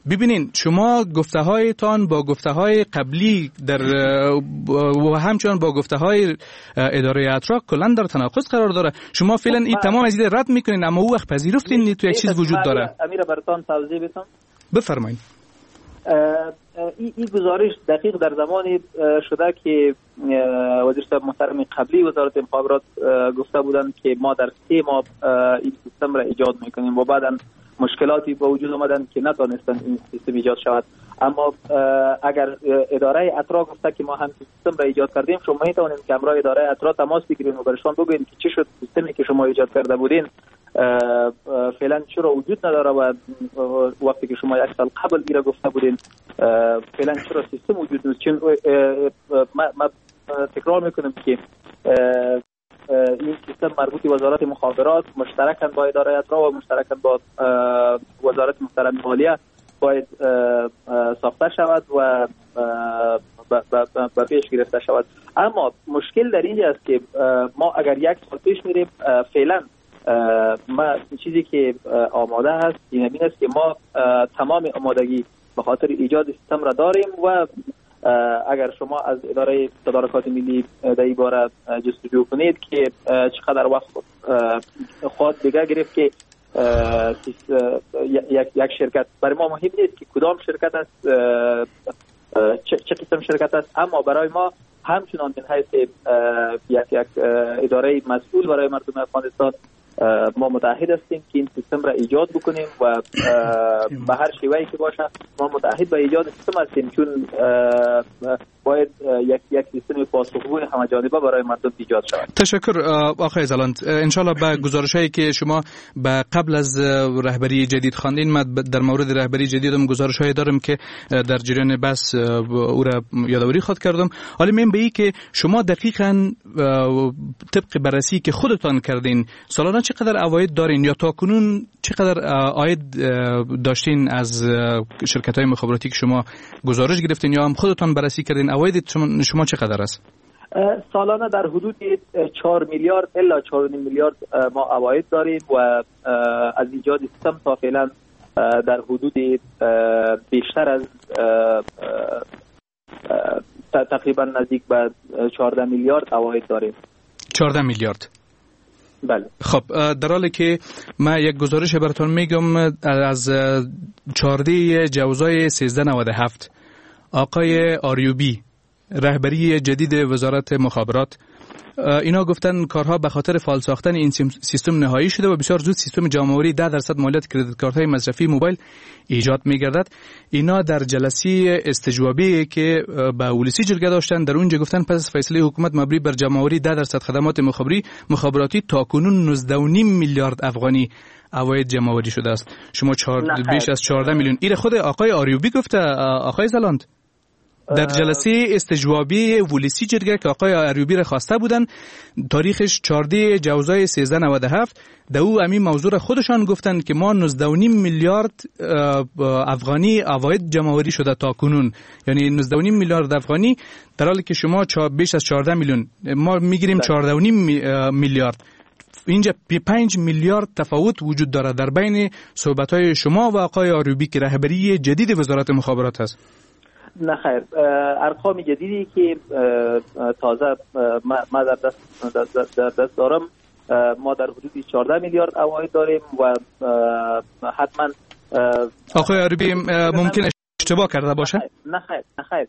ببینین شما گفته هایتان با گفته های قبلی در و همچنان با گفته های اداره اتراک کلا در تناقض قرار داره. شما فعلا این تمام از این رد میکنین، اما او وقت پذیرفتین تو یک چیز وجود داره. امیر برتان توضیح بدم. بفرمایید. این ای گزارش دقیق در زمانی شده که وزیر صاحب محترم قبلی وزارت مخابرات گفته بودند که ما در سه ماه این سیستم را ایجاد میکنیم و بعدا مشکلاتی با وجود آمدن که نتونستن این سیستم ایجاد شود. اما اگر اداره اترا گفته که ما هم سیستم را ایجاد کردیم، شما میتونید که همراه اداره اترا تماس بگیرید و برشان بگویید که چی شد سیستمی که شما ایجاد کرده بودین فعلا چرا وجود نداره و وقتی که شما یک سال قبل ایرا گفته بودین فعلا چرا سیستم وجود نیست. چون ما, ما تکرار میکنم که این سیستم مربوط به وزارت مخابرات مشترکاً با اداره اترا و مشترکاً با وزارت محترم مالیه باید ساخته شود و به پیش گرفته شود. اما مشکل در اینجا است که ما اگر یک سال پیش میریم فعلا ما چیزی که آماده هست این همین است که ما تمام آمادگی به خاطر ایجاد سیستم را داریم و اگر شما از اداره تدارکات ملی در این باره جستجو کنید که چقدر وقت خود دیگه گرفت که یک یک شرکت، برای ما مهم نیست که کدام شرکت است چه قسم شرکت است، اما برای ما همچنان من حیث یک یک اداره مسئول برای مردم افغانستان ما متعهد هستیم که این سیستم را ایجاد بکنیم و به هر شیوهی که باشه ما متعهد به ایجاد سیستم هستیم، چون باید یک یک سیستم پاسخگوی همه‌جانبه برای مردم ایجاد شود. تشکر آقای زلاند. انشالله به گزارشایی که شما به قبل از رهبری جدید خواندین، من در مورد رهبری جدیدم گزارش‌هایی دارم که در جریان بس او را یادآوری خواهد کردم. حالا من به این که شما دقیقاً طبق بررسی که خودتان کردین سالانه چقدر عواید دارین یا تا کنون چقدر عاید داشتین از شرکت‌های مخابراتی که شما گزارش گرفتین یا هم خودتان بررسی کردین؟ عواید شما, شما چقدر است؟ سالانه در حدود چهار میلیارد الی چهار و نیم میلیارد ما عواید داریم و از ایجاد سیستم تا فعلا در حدود بیشتر از تقریبا نزدیک به چهارده میلیارد عواید داریم. چهارده میلیارد. بله. خب در حالی که من یک گزارش براتون میگم از چهارده جوزای سیزده نود و هفت آقای آریوبی رهبری جدید وزارت مخابرات، اینا گفتن کارها به خاطر فعال ساختن این سیستم نهایی شده و بسیار زود سیستم جمع‌آوری ده درصد مالیات کردیت کارت‌های مصرفی موبایل ایجاد می‌گردد. اینا در جلسه استجوابی که با ولسی جرگه داشتن در اونجا گفتن پس از فیصله حکومت مبنی بر جمع‌آوری ده درصد خدمات مخابری مخابراتی تاکنون نوزده و نیم میلیارد افغانی عواید جمع‌آوری شده است. شما چهار بیش از چهارده میلیون. این خود آقای آریوبی گفته آقای زلاند در جلسه استجوابی ولسی جرگه که آقای آریوبی را خواسته بودن، تاریخش چهارده جوزای سیزده نود و هفت، در او همین موضوع را خودشان گفتن که ما نوزده و نیم میلیارد افغانی عواید جمع‌آوری شده تا کنون، یعنی نوزده و نیم میلیارد افغانی، در حالی که شما بیش از چهارده میلیون، ما میگیریم چهارده و نیم میلیارد. اینجا پنج میلیارد تفاوت وجود داره در بین صحبت‌های شما و آقای آریوبی که رهبری جدید وزارت مخابرات است. نه خیر، ارقام جدیدی که تازه ما در دست, در دست دارم، ما در حدود چهارده میلیارد عواید داریم و حتما آقای آریوبی ممکن اشتباه کرده باشه؟ نه خیر نه خیر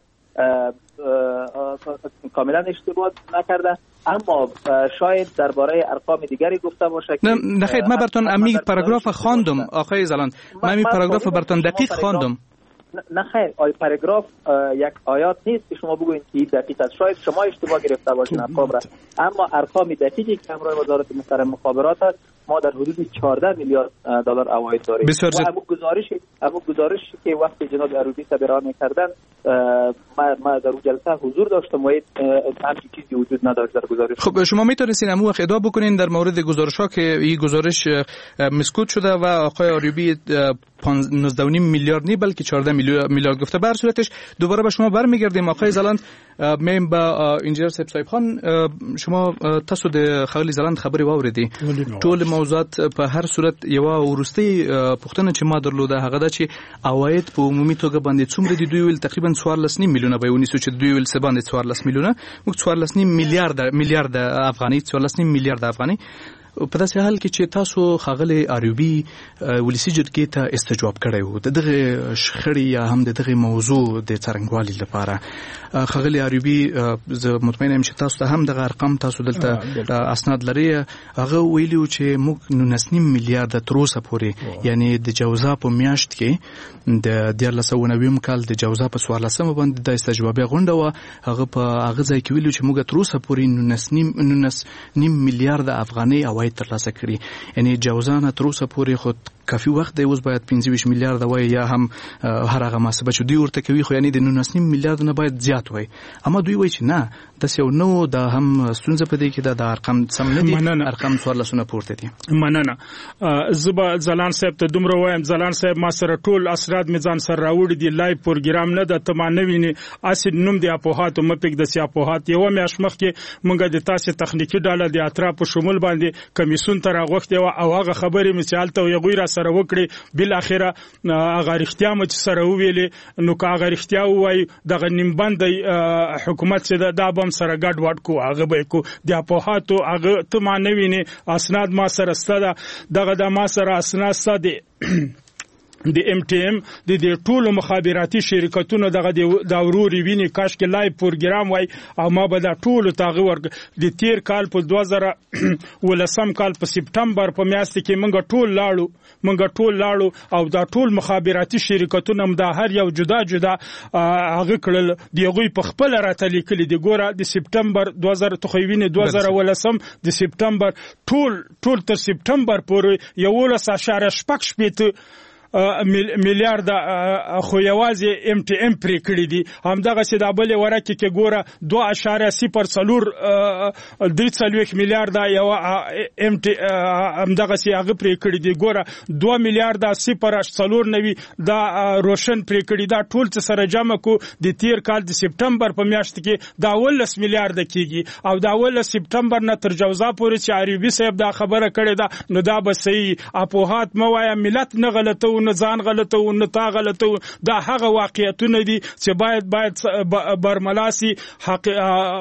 کاملا اشتباه نکرده، اما شاید درباره ارقام دیگری گفته باشه. نه نه خیر، من براتون امی پاراگراف خواندم آقای زلاند، من امی پاراگراف براتون دقیق خواندم. نه خیر، آی پاراگراف یک آیات نیست که شما بگویید که دقیق است. شاید شما اشتباه گرفته باشین ارقام را، اما ارقام دقیقی که همراه وزارت محترم مخابرات است، ما در حدود چهارده میلیارد دلار عواید داریم. بسیار و همون گزارشی همون گزارشی که وقتی جناب آریوبی بیان می‌کردن، ما ما در اون جلسه حضور داشتم و همچین چیزی وجود نداشت در گزارش. خب شما میتونستین همون وقت ادعا بکنین در مورد گزارش‌ها که این گزارش مسکوت شده و آقای آریوبی نوزده و نیم میلیارد نی بلکه چهارده میلیارد گفته. به هر صورتش دوباره به شما برمیگردیم آقای زلاند. میم با انجینر صاحب خان، شما تاسو د خالی زلاند خبري واوریدي ټول موضوعات په هر صورت یو ورستي پوښتنه چې ما درلوده هغه دا چې عواید په عمومي توګه باندې څومره دي؟ دوی ویل تقریبا څوارلس نیم میلیونه به ونیسو چې دوی ویل څه باندې څوارلس میلیونه، موږ څوارلس نیم میلیارډ میلیارډ افغاني څوارلس نیم میلیارډ افغاني په داسې حال کې چې تاسو ښاغلي ایوبي ولسي جرګې ته استجواب کړی وو د دغه شخړې یا هم د دغه موضوع د څرنګوالي لپاره. ښاغلي ایوبي زه مطمئن یم چې تاسو ته هم دغه ارقام تاسو دلته اسناد لري، هغه ویلي و چې موږ نولس نیم میلیارډ تر اوسه پورې یعنی د جوزا په میاشت کې د دیارلس سوه نوي کال د جوزا په څوارلسمه باندې د استجوابي غونډه وه، هغه په هغه ځای کې ویلي چې موږ تر اوسه پورې نولس نیم نولس نیم میلیارډ افغانۍ عواید ترلاسه کړي. یعنی جوزانه تر اوسه پورې خو کافي وخت دی، اوس باید پنځه ویشت میلیارډ وای یا هم هر هغه محاسبه چې دوی ورته کوي خو یعنی د نولس نیم میلیارډ نه باید زیات وای، اما دوی وایي چې نه داسې یو نو دا هم ستونزه په دې کې ده، د ارقام سم نه دي، ارقام څوارلسونه پورته دي. مننه. زه به ځلان صاحب ته دومره وایم، ځلان صاحب ما سره ټول اسناد مې ځان سره راوړي دي، لایو پروګرام نه ده، ته ما نه وینې، اسې نوم د اپوهاتو مه پرېږده چې اپوهات. یوه میاشت مخکې موږ د تاسې تخنیکي ډله د اترا په شمول باندې کمیسیون ته راغوښتې وه او هغه خبرې مې چې هلته هغوی را سره وکړې، بالاخره هغه رښتیا مو چې سره وویلې، نو که هغه رښتیا ووایي دغه نیمبندی حکومت چې ده دا به هم سره ګډ وډ کو، هغه به یې کو. د اپوهاتو هغه ته ما نه وینې، اسناد ما سره شته ده، دغه د ما سره اسناد شته دي د ام ټي ام د دې ټولو مخابراتي شرکتونو دغه د وروري ویني، کاش کې لایو پروګرام وای او ما به دا ټولو تاغه ورګ د تیر کال په دوه زره ولسم کال په سپټمبر په میاشت کې منګه ټول لاړو منګه ټول لاړو او دا ټول مخابراتي شرکتونه هم دا هر یو جدا جدا هغه کړل، دیغوی په خپل راته لیکلي دی. ګوره د سپټمبر دوه زره تخوینه دوه زره ولسم د سپټمبر ټول ټول تر سپټمبر پورې یولس اشاره شپږ شپېته میلیارډ خو یوازې ام ټي ام پرې کړي دي. همدغه چې د بلې ورکې کې ګوره دوه اشاریه صفر څلور درې څلوېښت میلیارډه یو ام ټي همدغه چې هغه پرې کړي دي، ګوره دوه میلیارډه صفر څلور نوي دا روشن پرې کړي. دا ټول څه سره جمع کو د تیر کال د سپټمبر په میاشت کې دا ولس میلیارډه کېږي او دا ولس سپټمبر نه تر جوزا پورې چې ایوبي صاحب دا خبره کړې ده نو دا به صحیح. اپوهات مه وایه، ملت نه غلطو نه ځان غلطو نه تا غلطو، دا هغه واقعیتونه دي چې باید باید برملاسي حق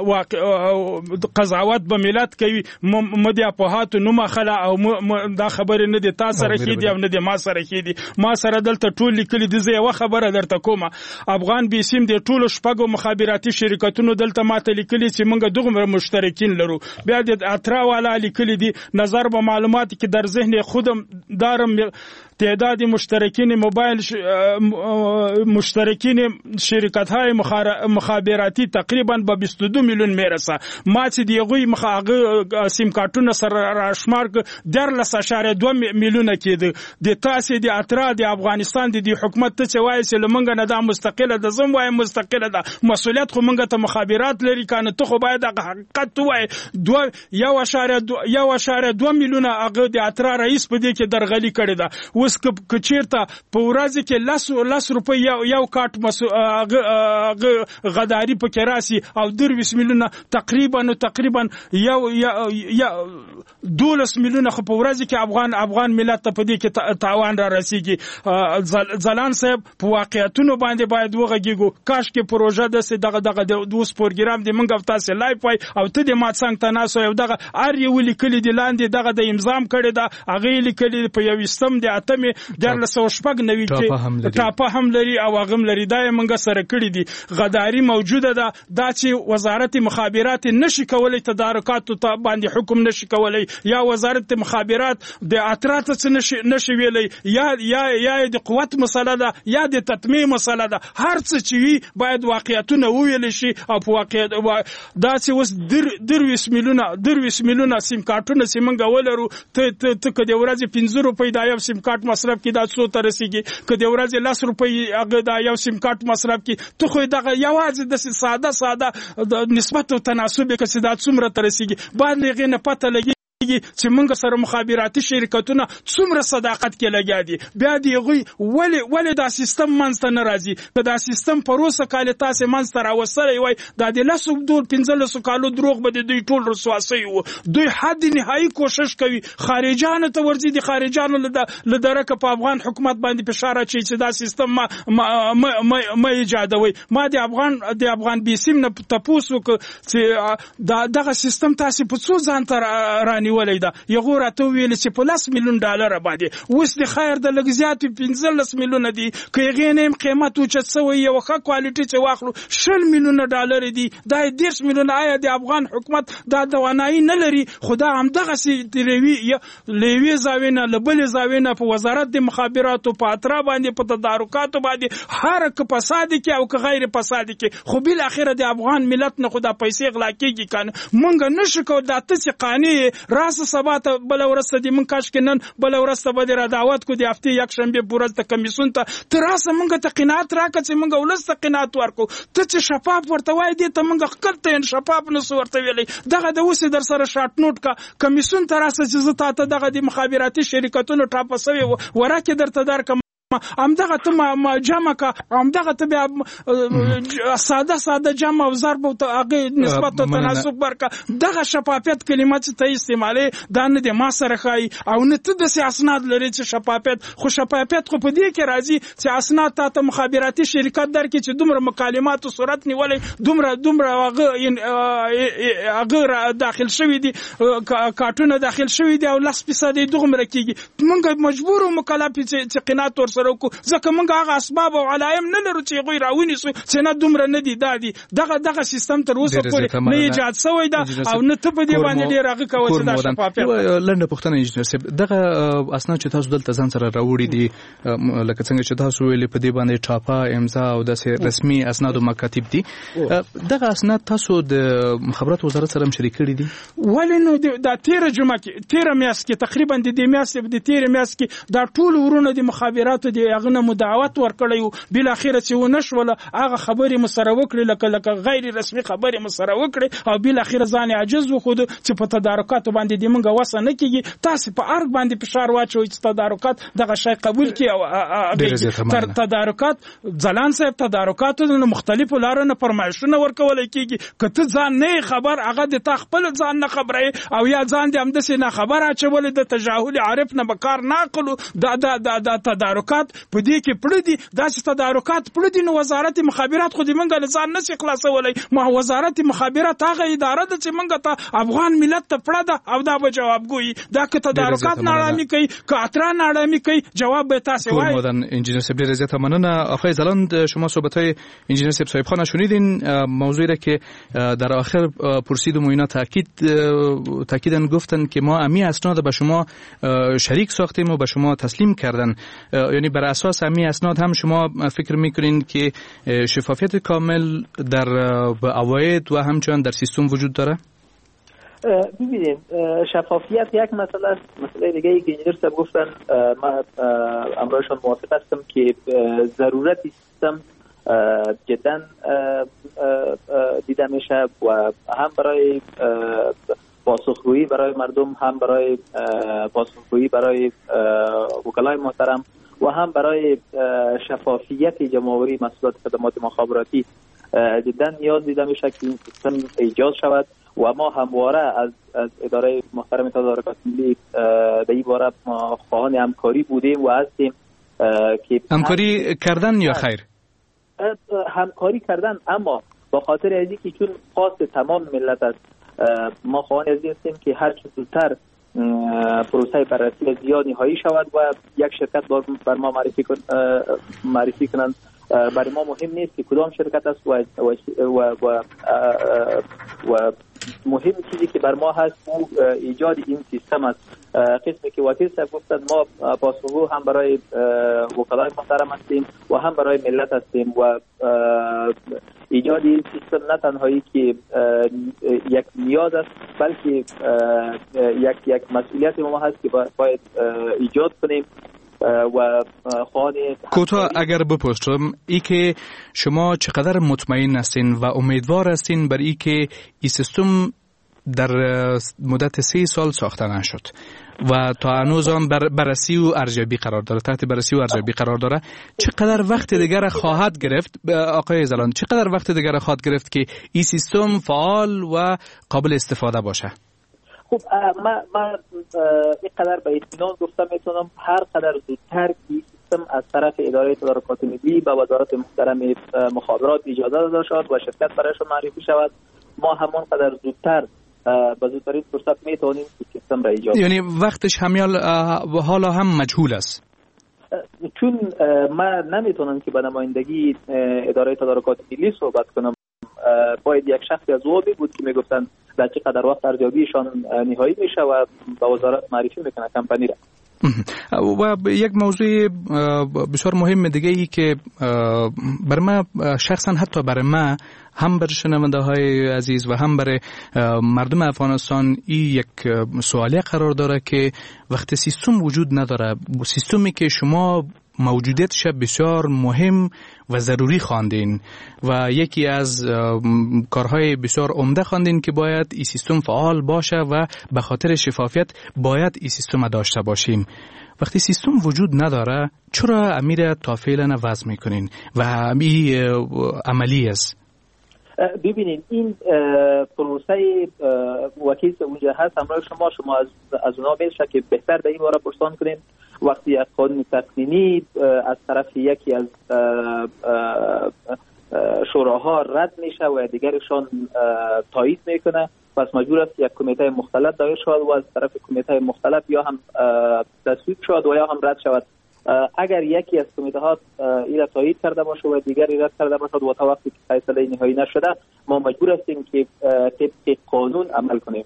قضاوت به ملت کوي. مدي اپوهاتو نو مخله او دا خبره نه دي تا سره کېدي او نه دي ما سره کېدي. ما سره دلته ټول لیکلي دي. زه یوه خبره درته کومه، افغان بیسیم د ټولو شپږو مخابراتي شرکتونو دلته ماته لیکلي چې موږ دغومره مشترکین لرو. بیا د اترا والا لیکلي دي نظر به معلومات کې در ذهن خودم دارم تعداد مشترکین موبایل ش... مشترکین شرکت های مخابراتی تقریبا به بیست و دو میلیون میرسه. ما چې دیغوی مخاغه سیم کارتونه سره راشمار درلس اشاره دو میلیونه کېده. د تاسې د اترا د افغانستان د حکومت ته چې وایي چې لمنګ نه دا مستقله ده، زم وایم مستقله ده، مسؤلیت خو منګه ته مخابرات لري، کنه ته خو باید حقیقت وایي. دو یو اشاره دو یو اشاره دو میلیونه هغه د اترا رئیس په دې کې درغلي کړې ده. اوس که چیرته په ورځ کې لس لس روپۍ یو یو کارت غداري پکې راسي او درویس میلیونه تقریبا نو تقریبا یو یا دولس میلیونه خو په ورځ کې افغان افغان ملت ته په دې کې تاوان را رسیږي. ځلان صاحب په واقعیتونو باندې باید وغږیږو. کاش کې پروژه داسې دغه دغه د اوس پروګرام دی موږ تاسې لایف وای او ته د ما څنګ ته ناست یو دغه هر یو لیکلي دي لاندې دغه د امضام کړی ده، هغه لیکلي په یویشتم د اتمې دیارلس سوه شپږ نوي کې ټاپه هم لري او هغه هم لري. دا یې موږ سره کړي دي. غداري موجوده ده. دا چې وزارت مخابرات نشي کولی تدارکاتو ته باندې حکم نشي کولی، یا وزارت مخابرات د اترا ته څه نشي ویلی، یا یا یا د قوت مسله ده یا د تطمیع مسله ده. هر څه چې وي باید واقعیتونه وویل شي او په واقعیت دا چې اوس درویس میلیونه درویس میلیونه سیم کارتونه چې موږ ولرو، ته ته که د ورځې پنځه روپۍ دا یو سیم کارت مصرف کې دا څو ته رسیږي، که د ورځې لس روپۍ هغه دا یو سیم کارت مصرف کې ته خو دغه یوازې داسې ساده ساده نسبت او تناسب یې که چې دا څومره ته رسیږي باید له هغې نه پته لګي چې موږ سره مخابراتي شرکتونه څومره صداقت کې لګیا دي. بیا دی غوي ولې ولې دا سیستم منځته نه راځي؟ که دا سیستم پروسه کال تاسو منځته راوصلې وای دا د لاسو دور پنځلسو کالو دروغ به دوی ټول رسواسي وو. دوی حد نهایی کوشش کوي خارجانو ته ورځي، د خارجانو له درکه په افغان حکومت باندې فشار اچي چې دا سیستم ما ما ما, ما ایجادوي. ما د افغان د افغان بي سیم نه تاسو چې دا دغه سیستم تاسو په څو ځان تر رانی ولې دا یو راته ویل چې په لاس میلیون ډالر باندې اوس د خیر د لګزیات پنځلس میلیون دي، که یې نیم قیمت او چې څو یو ښه کوالټي چې واخلو شل میلیون ډالر دي، دا دیرش میلیون آیا د افغان حکومت دا دوانایي نه لري. خدا هم دغه سي لوي لوي زاوینه لبل زاوینه په وزارت د مخابراتو په اترا باندې په تدارکاتو باندې هر ک فساد کې او که غیر فساد کې خو بل اخر د افغان ملت نه خدا پیسې غلا کیږي کنه مونږ نشو کو د تاسو قانی راس سبا ته بل ورسته دي من کاش کې نن بل ورسته به را دعوت کو دی هفته یک شنبه پورز ته کمیسون ته تراسه مونږ ته قناعت راکړه چې مونږ ولسته قناعت ورکو. ته چې شفاف ورته وای دي ته مونږ خپل ته شفاف نه ورته ویلې دغه د اوس در سره شارټ نوٹ کا کمیسون تراسه چې زه ته دغه د مخابراتي شرکتونو ټاپ سوي ورکه درته در کوم ام دغه ته ما جمع کا ام دغه ته بیا ساده ساده جمع او ضرب او هغه نسبت او تناسب ورکا دغه شفافیت کلمه چې ته استعمالي دا نه د ما سره خای او نه ته د اسناد لري چې شفافیت خو شفافیت خو په دې کې راځي چې اسناد ته مخابراتي شرکت درکې چې دومره مکالمات او صورت نیولې دومره دومره هغه هغه داخل شوی دي کارتونه داخل شوی دي او لاس فیصد دومره کیږي موږ مجبور او مکلف چې قناعت ور سره کو ځکه موږ هغه اسباب او علایم نه لرو چې غوي راونی سو چې نه دومره نه دي دادي دغه دغه سیستم تر اوسه پورې نه ایجاد شوی دا او نه ته په دې باندې ډیر هغه کوي چې دا شفافیت لنډه پوښتنه انجنیر صاحب دغه اسناد چې تاسو دلته ځان سره راوړي دي لکه څنګه چې تاسو ویلې په دې باندې ټاپا امضا او د رسمي اسناد او مکاتب دي دغه اسناد تاسو د مخابرات وزارت سره شریک کړي دي ولې نو دا تیر جمعه کې تیر میاس کې تقریبا د دې میاس د تیر میاس کې دا ټول ورونه د مخابرات دی هغه نه مدعوت ورکړیو بل اخر چې ونشول هغه خبرې مسره وکړي لکه لکه غیر رسمي خبرې مسره وکړي او بل اخر ځان عجز وخود چې په تدارکات باندې د منګه وسه نه کیږي تاسو په ارګ باندې فشار واچوي چې تدارکات دغه شی قبول کړي او تر تدارکات ځلان صاحب تدارکات د مختلفو لارو نه فرمایشونه ورکول کیږي کته ځان نه خبر هغه د تخپل ځان نه خبره او یا ځان د امدسه نه خبره چول د تجاهل عارف نه بکار ناقلو دا دا د تدارکات په دې کې پړ دي دا چې تدارکات پړ دي نو وزارت مخابرات خو دې منګه لسان نشي خلاصولای ما وزارت مخابرات هغه اداره ده چې منګه ته افغان ملت ته پړ ده او دا به جواب ګوي دا که تدارکات نارامی کوي که اترا نارامی کوي جواب به تاسو وایي. مدن انجینر صاحب ډیر زیات مننه. آقای زلاند شما صحبت‌های انجینر صاحب صاحب خان شنیدین موضوعی را که در آخر پرسیدم و اینا تاکید تاکیدن گفتن که ما امی اسناد به شما شریک ساختیم و به شما تسلیم کردن یعنی بر اساس امی اسناد هم شما فکر میکنین که شفافیت کامل در عواید و همچنان در سیستم وجود داره؟ ببینید شفافیت یک مسئله است. مسئله دیگه ای که انجینر صاحب گفتن من امرایشان موافق هستم که ضرورت سیستم جدا دیده میشه و هم برای پاسخگویی برای مردم هم برای پاسخگویی برای وکلای محترم و هم برای شفافیت جمع‌آوری محصولات خدمات مخابراتی جدا نیاز دیده میشه که این سیستم ایجاد شود و ما همواره از از اداره محترم تدارکات ملی در این باره خواهان همکاری بودیم و هستیم که همکاری کردن یا خیر همکاری کردن اما با خاطر از اینکه چون خواست تمام ملت است ما خواهان از این هستیم که هر چه زودتر پروسه بررسی زیاد نهایی شود و یک شرکت بر ما معرفی کن معرفی کنند. برای ما مهم نیست که کدام شرکت است و و و, و, و مهم چیزی که بر ما هست او ایجاد این سیستم است. قسمی که وکیل صاحب گفتند ما پاسخگو هم برای وکلای محترم هستیم و هم برای ملت هستیم و ایجاد این سیستم نه تنهایی که یک نیاز است بلکه یک یک مسئولیت ما هست که باید ایجاد کنیم و خانه کوتاه اگر بپرسم ای که شما چقدر مطمئن هستین و امیدوار هستین بر ای که این سیستم در مدت سه سال ساخته نشد و تا هنوز هم بر بررسی و ارزیابی قرار داره، تحت بررسی و ارزیابی قرار داره. چقدر وقت دیگر خواهد گرفت آقای زلان، چقدر وقت دیگر خواهد گرفت که این سیستم فعال و قابل استفاده باشه؟ خب من من اینقدر به اطمینان گفتم میتونم هر قدر زودتر این سیستم از طرف اداره تدارکات ملی و وزارت محترم مخابرات اجازه داده شد و شرکت برایشان معرفی شود، ما همان قدر زودتر به زودترین فرصت میتونیم سیستم را ایجاد. یعنی وقتش همیال حالا هم مجهول است؟ چون من نمیتونم که به نمایندگی اداره تدارکات ملی صحبت کنم، باید یک شخصی از او بود که میگفتن در چه قدر وقت ارزیابیشان نهایی میشه و به وزارت معرفی میکنه کمپانی را. و یک موضوع بسیار مهم دیگه ای که برای ما شخصا، حتی برای ما، هم برای شنونده های عزیز و هم برای مردم افغانستان این یک سوالی قرار داره که وقتی سیستم وجود نداره، سیستمی که شما موجودیتش بسیار مهم و ضروری خواندین و یکی از کارهای بسیار عمده خواندین که باید این سیستم فعال باشه و به خاطر شفافیت باید این سیستم داشته باشیم. وقتی سیستم وجود نداره چرا امیر تا فعلا وضع میکنین و این عملی است؟ ببینید این پروسه وکیل اونجا هست همراه شما شما از از اونا میشه که بهتر به این باره پرسان کنین. وقتی یک قانون تقنینی از طرف یکی از شوراها رد میشه و دیگرشان تایید میکنه، پس مجبور است یک کمیته مختلف دایر شود و از طرف کمیته مختلف یا هم تصویب شود و یا هم رد شود. اگر یکی از کمیته ها این را تایید کرده باشه و دیگری رد کرده باشه و تا وقتی که فیصله نهایی نشده ما مجبور هستیم که طبق قانون عمل کنیم.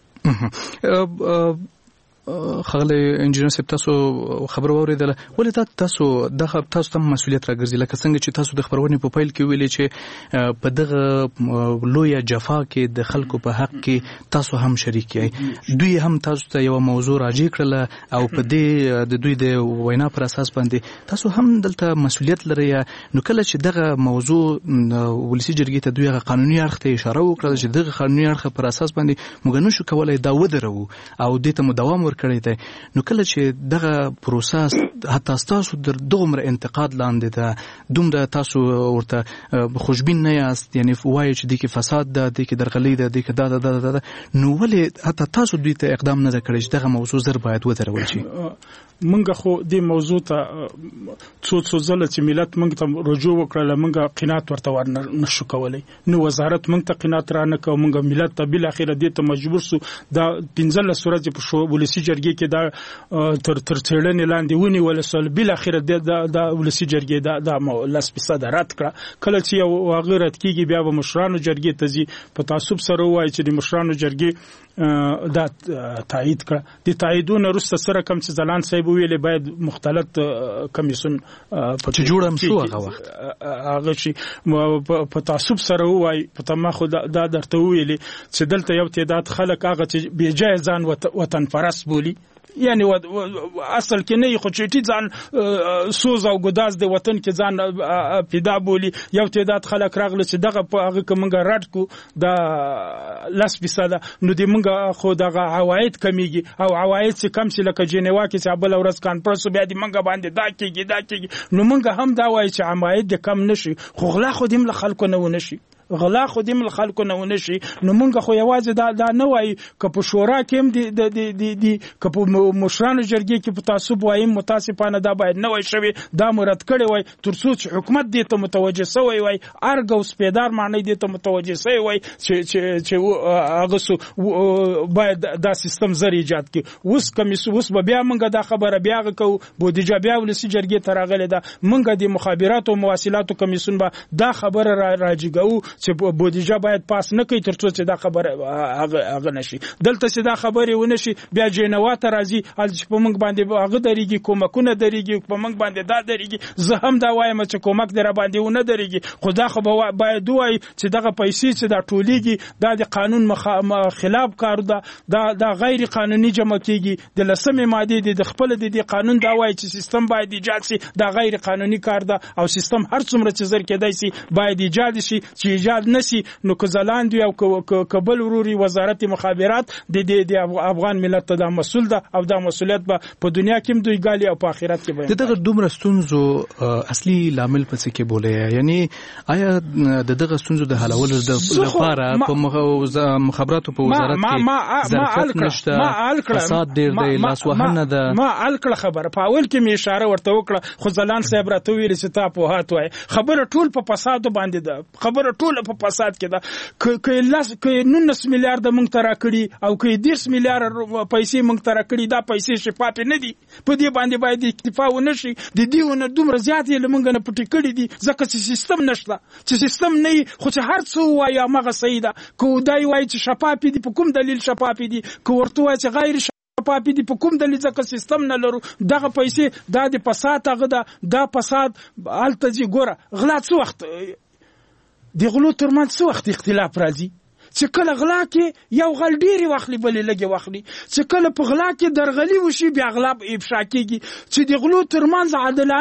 خغلی انجینر صاحب تاسو خبر واوریدله ولې دا تاسو دغه تاسو ته مسؤلیت راګرځي لکه څنګه چې تاسو د خبرونې په پیل کې ویلې چې په دغه لویه جفا کې د خلکو په حق کې تاسو هم شریک یې، دوی هم تاسو ته یو موضوع راجع کړله او په دې د دوی د وینا پر اساس باندې تاسو هم دلته مسؤلیت لرئ. نو کله چې دغه موضوع ولسی جرګې ته دوی قانوني اړخ ته اشاره وکړه چې دغه قانوني اړخ پر اساس باندې موږ نشو کولای دا ودرو او دې ته دوام کړی دی، نو کله چې دغه پروسس حتی تاسو در دومره انتقاد لاندې ده، دومره تاسو ورته خوشبین نه یاست، یعنی وایي چې دې کې فساد ده، دې کې درغلي ده، دې کې دا ده دا ده، نو ولې حتی تاسو دوی ته اقدام نه کړی چې دغه موضوع زر باید ودرول شي؟ منګه خو دې موضوع ته څو څو ځله چې ملت منګ ته رجوع وکړله منګه قناعت ورته ور نشو کولای، نو وزارت منګ ته قناعت را نه کوي، منګه ملت ته بل اخر دې ته مجبور سو دا پنځله سورج په شو ولسی جرګې کې دا تر تر څېړنې لاندې ونی ولسل بل اخر دې دا ولسی جرګې دا د لاس فیصد رات کړه. کله چې یو غیرت کیږي بیا به مشرانو جرګې ته ځي په تعصب سره وایي چې د مشرانو جرګې دا تایید کړه. د تاییدونو وروسته سره کوم چې ځلان صاحب ویلې باید مختلط کمیسیون چې جوړم شو هغه وخت هغه شي په تعصب سره وایي په تمه خو دا درته ویلې چې دلته یو تعداد خلک هغه چې بې جای ځان وطن پرست بولي، یعنی اصل کې نه خو چټي ځان سوز او ګداز د وطن کې ځان پیدا بولی. یو تعداد خلک راغله چې دغه په هغه کومګه رد کو دا لاس بساده، نو د منګه خو دغه عواید کمیږي او عواید چې کم شي لکه جنیوا کې چې بل ورځ کانفرنس بیا د منګه باندې دا کېږي دا کېږي، نو منګه هم دا وایي چې عواید کم نشي، خو غلا خو دیم له خلکو نه ونشي، غلا خو دیم له خلکو نه ونشي. نو مونږ خو یوازې دا دا نه وایي که په شورا کې هم د د د د که په مشرانو جرګې کې په تعصب وایم متاسفانه دا باید نه وای شوی، دا مراد کړی وای تر څو چې حکومت دې ته متوجه سوی وای، ارګ او سپیدار معنی دې ته متوجه سوی وای چې چې چې هغه سو باید دا سیستم زری ایجاد کی. اوس کمیس اوس بیا مونږ دا خبره بیا کو بودیجه بیا ولسی جرګې ته راغله ده، مونږ د مخابرات او مواصلات کمیسیون به دا خبره راځيګو چې بودیجه باید پاس نه کوي تر څو چې دا خبره هغه هغه نشي. دلته چې دا خبره ونشي بیا جنوا ته راځي چې په موږ باندې هغه دريږي، کومکونه دريږي، په موږ باندې دا دريږي. زه هم دا وایم چې کومک در باندې ونه دريږي، خو دا خو باید وای چې دغه پیسې چې دا ټولېږي دا د قانون خلاف کار ده، دا دا غیر قانوني جمع کیږي. د لسمې ماده د خپل د قانون دا وای چې سیستم باید ایجاد شي، دا غیر قانوني کار ده او سیستم هر څومره چې زر کېدای شي باید ایجاد شي چې ایجاد نسی نو که ځلاند او کبل وروري وزارت مخابرات د د افغان ملت ته د مسول ده او د مسولیت په دنیا کې هم دوی ګالي او په آخرت کې به دغه دومره ستونزو اصلي لامل پڅ کې بوله یعنی آیا د دغه ستونزو د حلولو لپاره په مخابراتو په وزارت کې ظرفیت نشته فساد ډیر دی لاس وهنه ده ما الکړه خبره په اول کې می اشاره ورته وکړه خو ځلان صاحب راته ویل چې تا په هات وای خبره ټول په فساد باندې ده خبره ټول په فساد کې ده ک لاس ک نونس میلیارډ مونږ ترا کړی او ک دیرش میلیارډ پیسې مونږ ترا کړی دا پیسې شفاف نه دي په دې باندې باید اکتفا ونشي د دیونه دومره زیات یې لمونږ نه پټی کړی دي ځکه چې سیستم نشته چې سیستم نه خو چې هر څو وایي هغه صحیح ده کو دای وایي چې شفاف دي په کوم دلیل شفاف دي کو ورته وایي چې غیر شفاف دي په کوم دلیل ځکه سیستم نه لرو دغه پیسې دا د فساد هغه ده دا فساد الته جی ګوره غلا څو وخت د غلو ترمنځ څو وخت اختلاف راځي چې کله غلا کې یو غل ډیری واخلي بلې لګي واخلي چې کله په غلا کې درغلي وشي بیا غلا افشا کیږي چې د غلو ترمنځ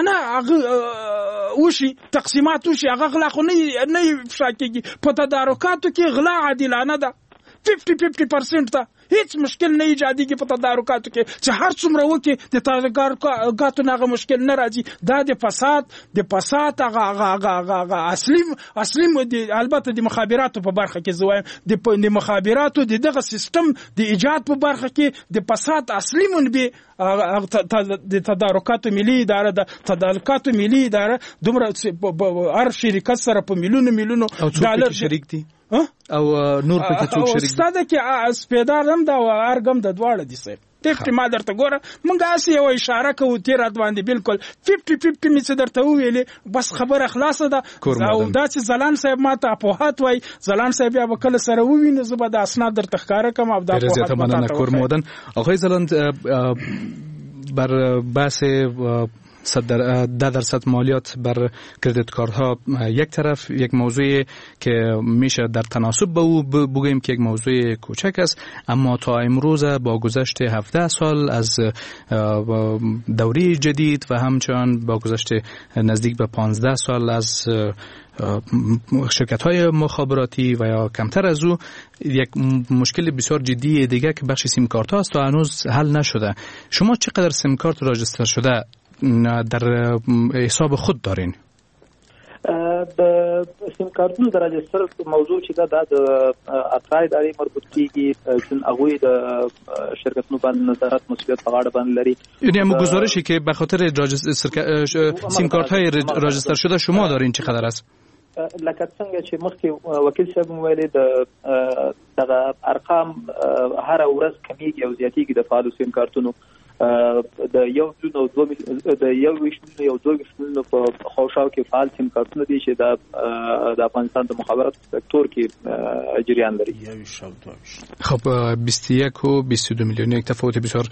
عادلانه وشي تقسیمات وشي هغه غلا خو نه نه افشا کیږي په تدارکاتو کې غلا عادلانه ده پنځه پنځه پرسنټ ته هیڅ مشکل نه ایجادیږي په تدارکاتو کې چې هر څومره وکي د تدارکاتو نه مشکل نه راځي دا د فساد د فساد هغه هغه هغه اصلي اصلي البته د مخابراتو په برخه کې زوایم د مخابراتو د دغه سیستم د ایجاد په برخه کې د فساد اصلي منبع د تدارکاتو ملي اداره د تدارکاتو ملي اداره دومره هر شرکت سره په میلیونو میلیونو ډالر شریک دي او نور پکې څوک شریک دي استاد کې سپیدار هم دا ارګم د دواړه دي سر فifty ما درته ګوره مونږه اسی یو اشاره کوو تیر باندې بالکل fifty fifty می څه درته ویلې بس خبره خلاصه ده او دا چې زلان صاحب ما ته په هات وای زلان صاحب بیا وکړه سره ووینه زه به د اسناد درته ښکارا کوم او دا په هات مننه کور مودن آقای زلان بر بحث صد ده درصد مالیات بر کردیت کارت‌ها یک طرف یک موضوعی که میشه در تناسب با او بگوییم که یک موضوع کوچک است اما تا امروز با گذشت هفده سال از دوره جدید و همچنان با گذشت نزدیک به پانزده سال از شرکت‌های مخابراتی و یا کمتر از او یک مشکل بسیار جدی دیگه که بخش سیم کارت است تا هنوز حل نشده شما چقدر سیم کارت راجستر شده در حساب خود دارین؟ د سیم کارتونو د راجستر موضوع چې دا د اترای ادارې مربوط کیږي چې هغه د شرکتونو باندې نظارت مسئولیت په غاړه باندې لري یعنی هم گزارشی که به خاطر سیم کارت های راجستر شده شما دارین چقدر است؟ لکه څنګه چې مخکې وکیل صاحب ویلي د دغه ارقام هر ورځ کمیږي او زیاتېږي د فعالو سیم کارتونو د یو نو دوه د یو ویشتو یو دوه ویشتو په خوشاو کې فعال سیم کارتونه دي چې د د افغانستان د مخابرات سکتور کې جریان لري خب بیست و یک و بیست و دو میلیون یک تفاوت بسیار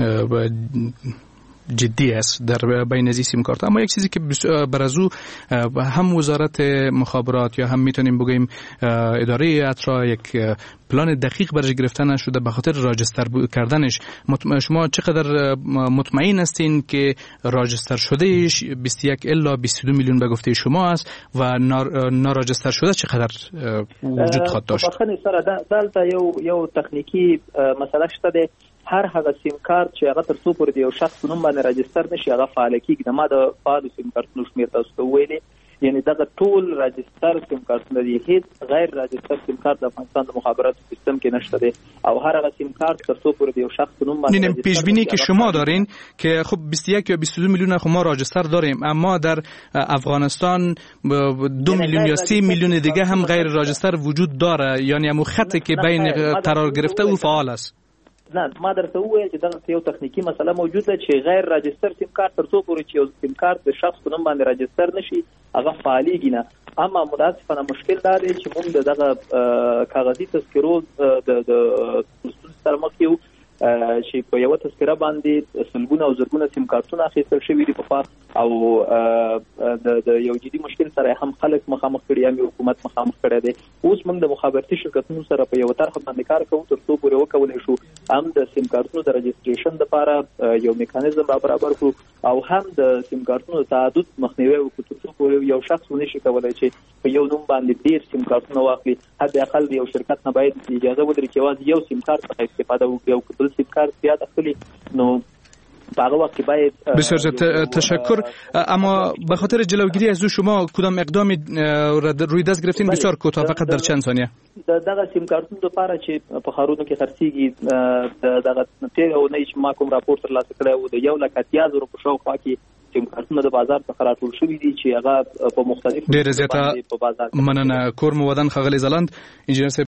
جدی است در بین از سیم کارت اما یک چیزی که بر از او هم وزارت مخابرات یا هم میتونیم بگیم اداره اترا یک پلان دقیق برش گرفته نشده به خاطر راجستر کردنش شما چقدر مطمئن هستین که راجستر شدهش بیست و یک الا بیست و دو میلیون به گفته شما است و ناراجستر شده چقدر وجود خواهد داشت؟ بخنی سره دلته یو یو تخنیکی مسئله شته هر هغه سیم کارت چې هغه تر څو پورې یو شخص نوم باندې راجستر نشي هغه فعال کیږي ما د فعال سیم کارتونو شمیر تاسو ته ویلي یعنی دغه ټول راجستر سیم کارتونه دي هیڅ غیر راجستر سیم کارت د افغانستان د مخابراتو سیستم کې نشته دی او هر هغه سیم کارت تر څو پورې یو شخص نوم باندې نه پیش بینی که شما دارین که خب بیست و یک یا بیست و دو میلیون خب ما راجستر داریم اما در افغانستان دو میلیون یا سه میلیون دیگه هم غیر راجستر وجود داره یعنی همون خطی که بین قرار گرفته او فعال است نه ما درته وویل چې دغه یو تخنیکی مسله موجوده چې غیر راجستر سیم کارت تر څو پورې چې یو سیم کارت د شخص په نوم باندې راجستر نشي هغه فعالیږي نه اما متاسفانه مشکل دا دی چې موږ دغه کاغذي تذکرو د د سره مخ یو چې په یو تذکره باندې سلګونه او زرګونه سیم کارتونه اخیستل شوي دي په او د یو جدي مشکل سره هم خلک مخامخ کړي هم حکومت مخامخ کړي دي. اوس موږ د مخابراتي شرکتونو سره په یو طرح باندې کار کوو تر څو پورې وکولای شو هم د سیم کارتونو د رجسټریشن لپاره یو میکانیزم برابر کړو او هم د سیم کارتونو تعدد مخنیوي وکړو تر څو پورې یو شخص ونشي کولای چې په یو نوم باندې ډیر سیم کارتونه واخلي. حد اقل یو شرکت نه باید اجازه ولري چې واځي یو سیم کارت څخه استفاده وکړي او بل سیم کارت زیات اخلي. نو باقی وقت باید بسیار زیاد تشکر. اما به خاطر جلوگیری از شما کدام اقدام روی دست گرفتین؟ بسیار کوتاه فقط در چند ثانیه. دغه سیم کارتونو لپاره چې په خارونو کې خرڅيږي دغه تیر او نه چې ما کوم راپور تر لاسه کړی و د یو لک اتیا زره په شاوخوا کې سیم کارتونه د بازار څخه راټول شوي دي چې هغه په مختلفو ډېر زیاته مننه. کور مو ودان ښاغلی ځلاند انجینر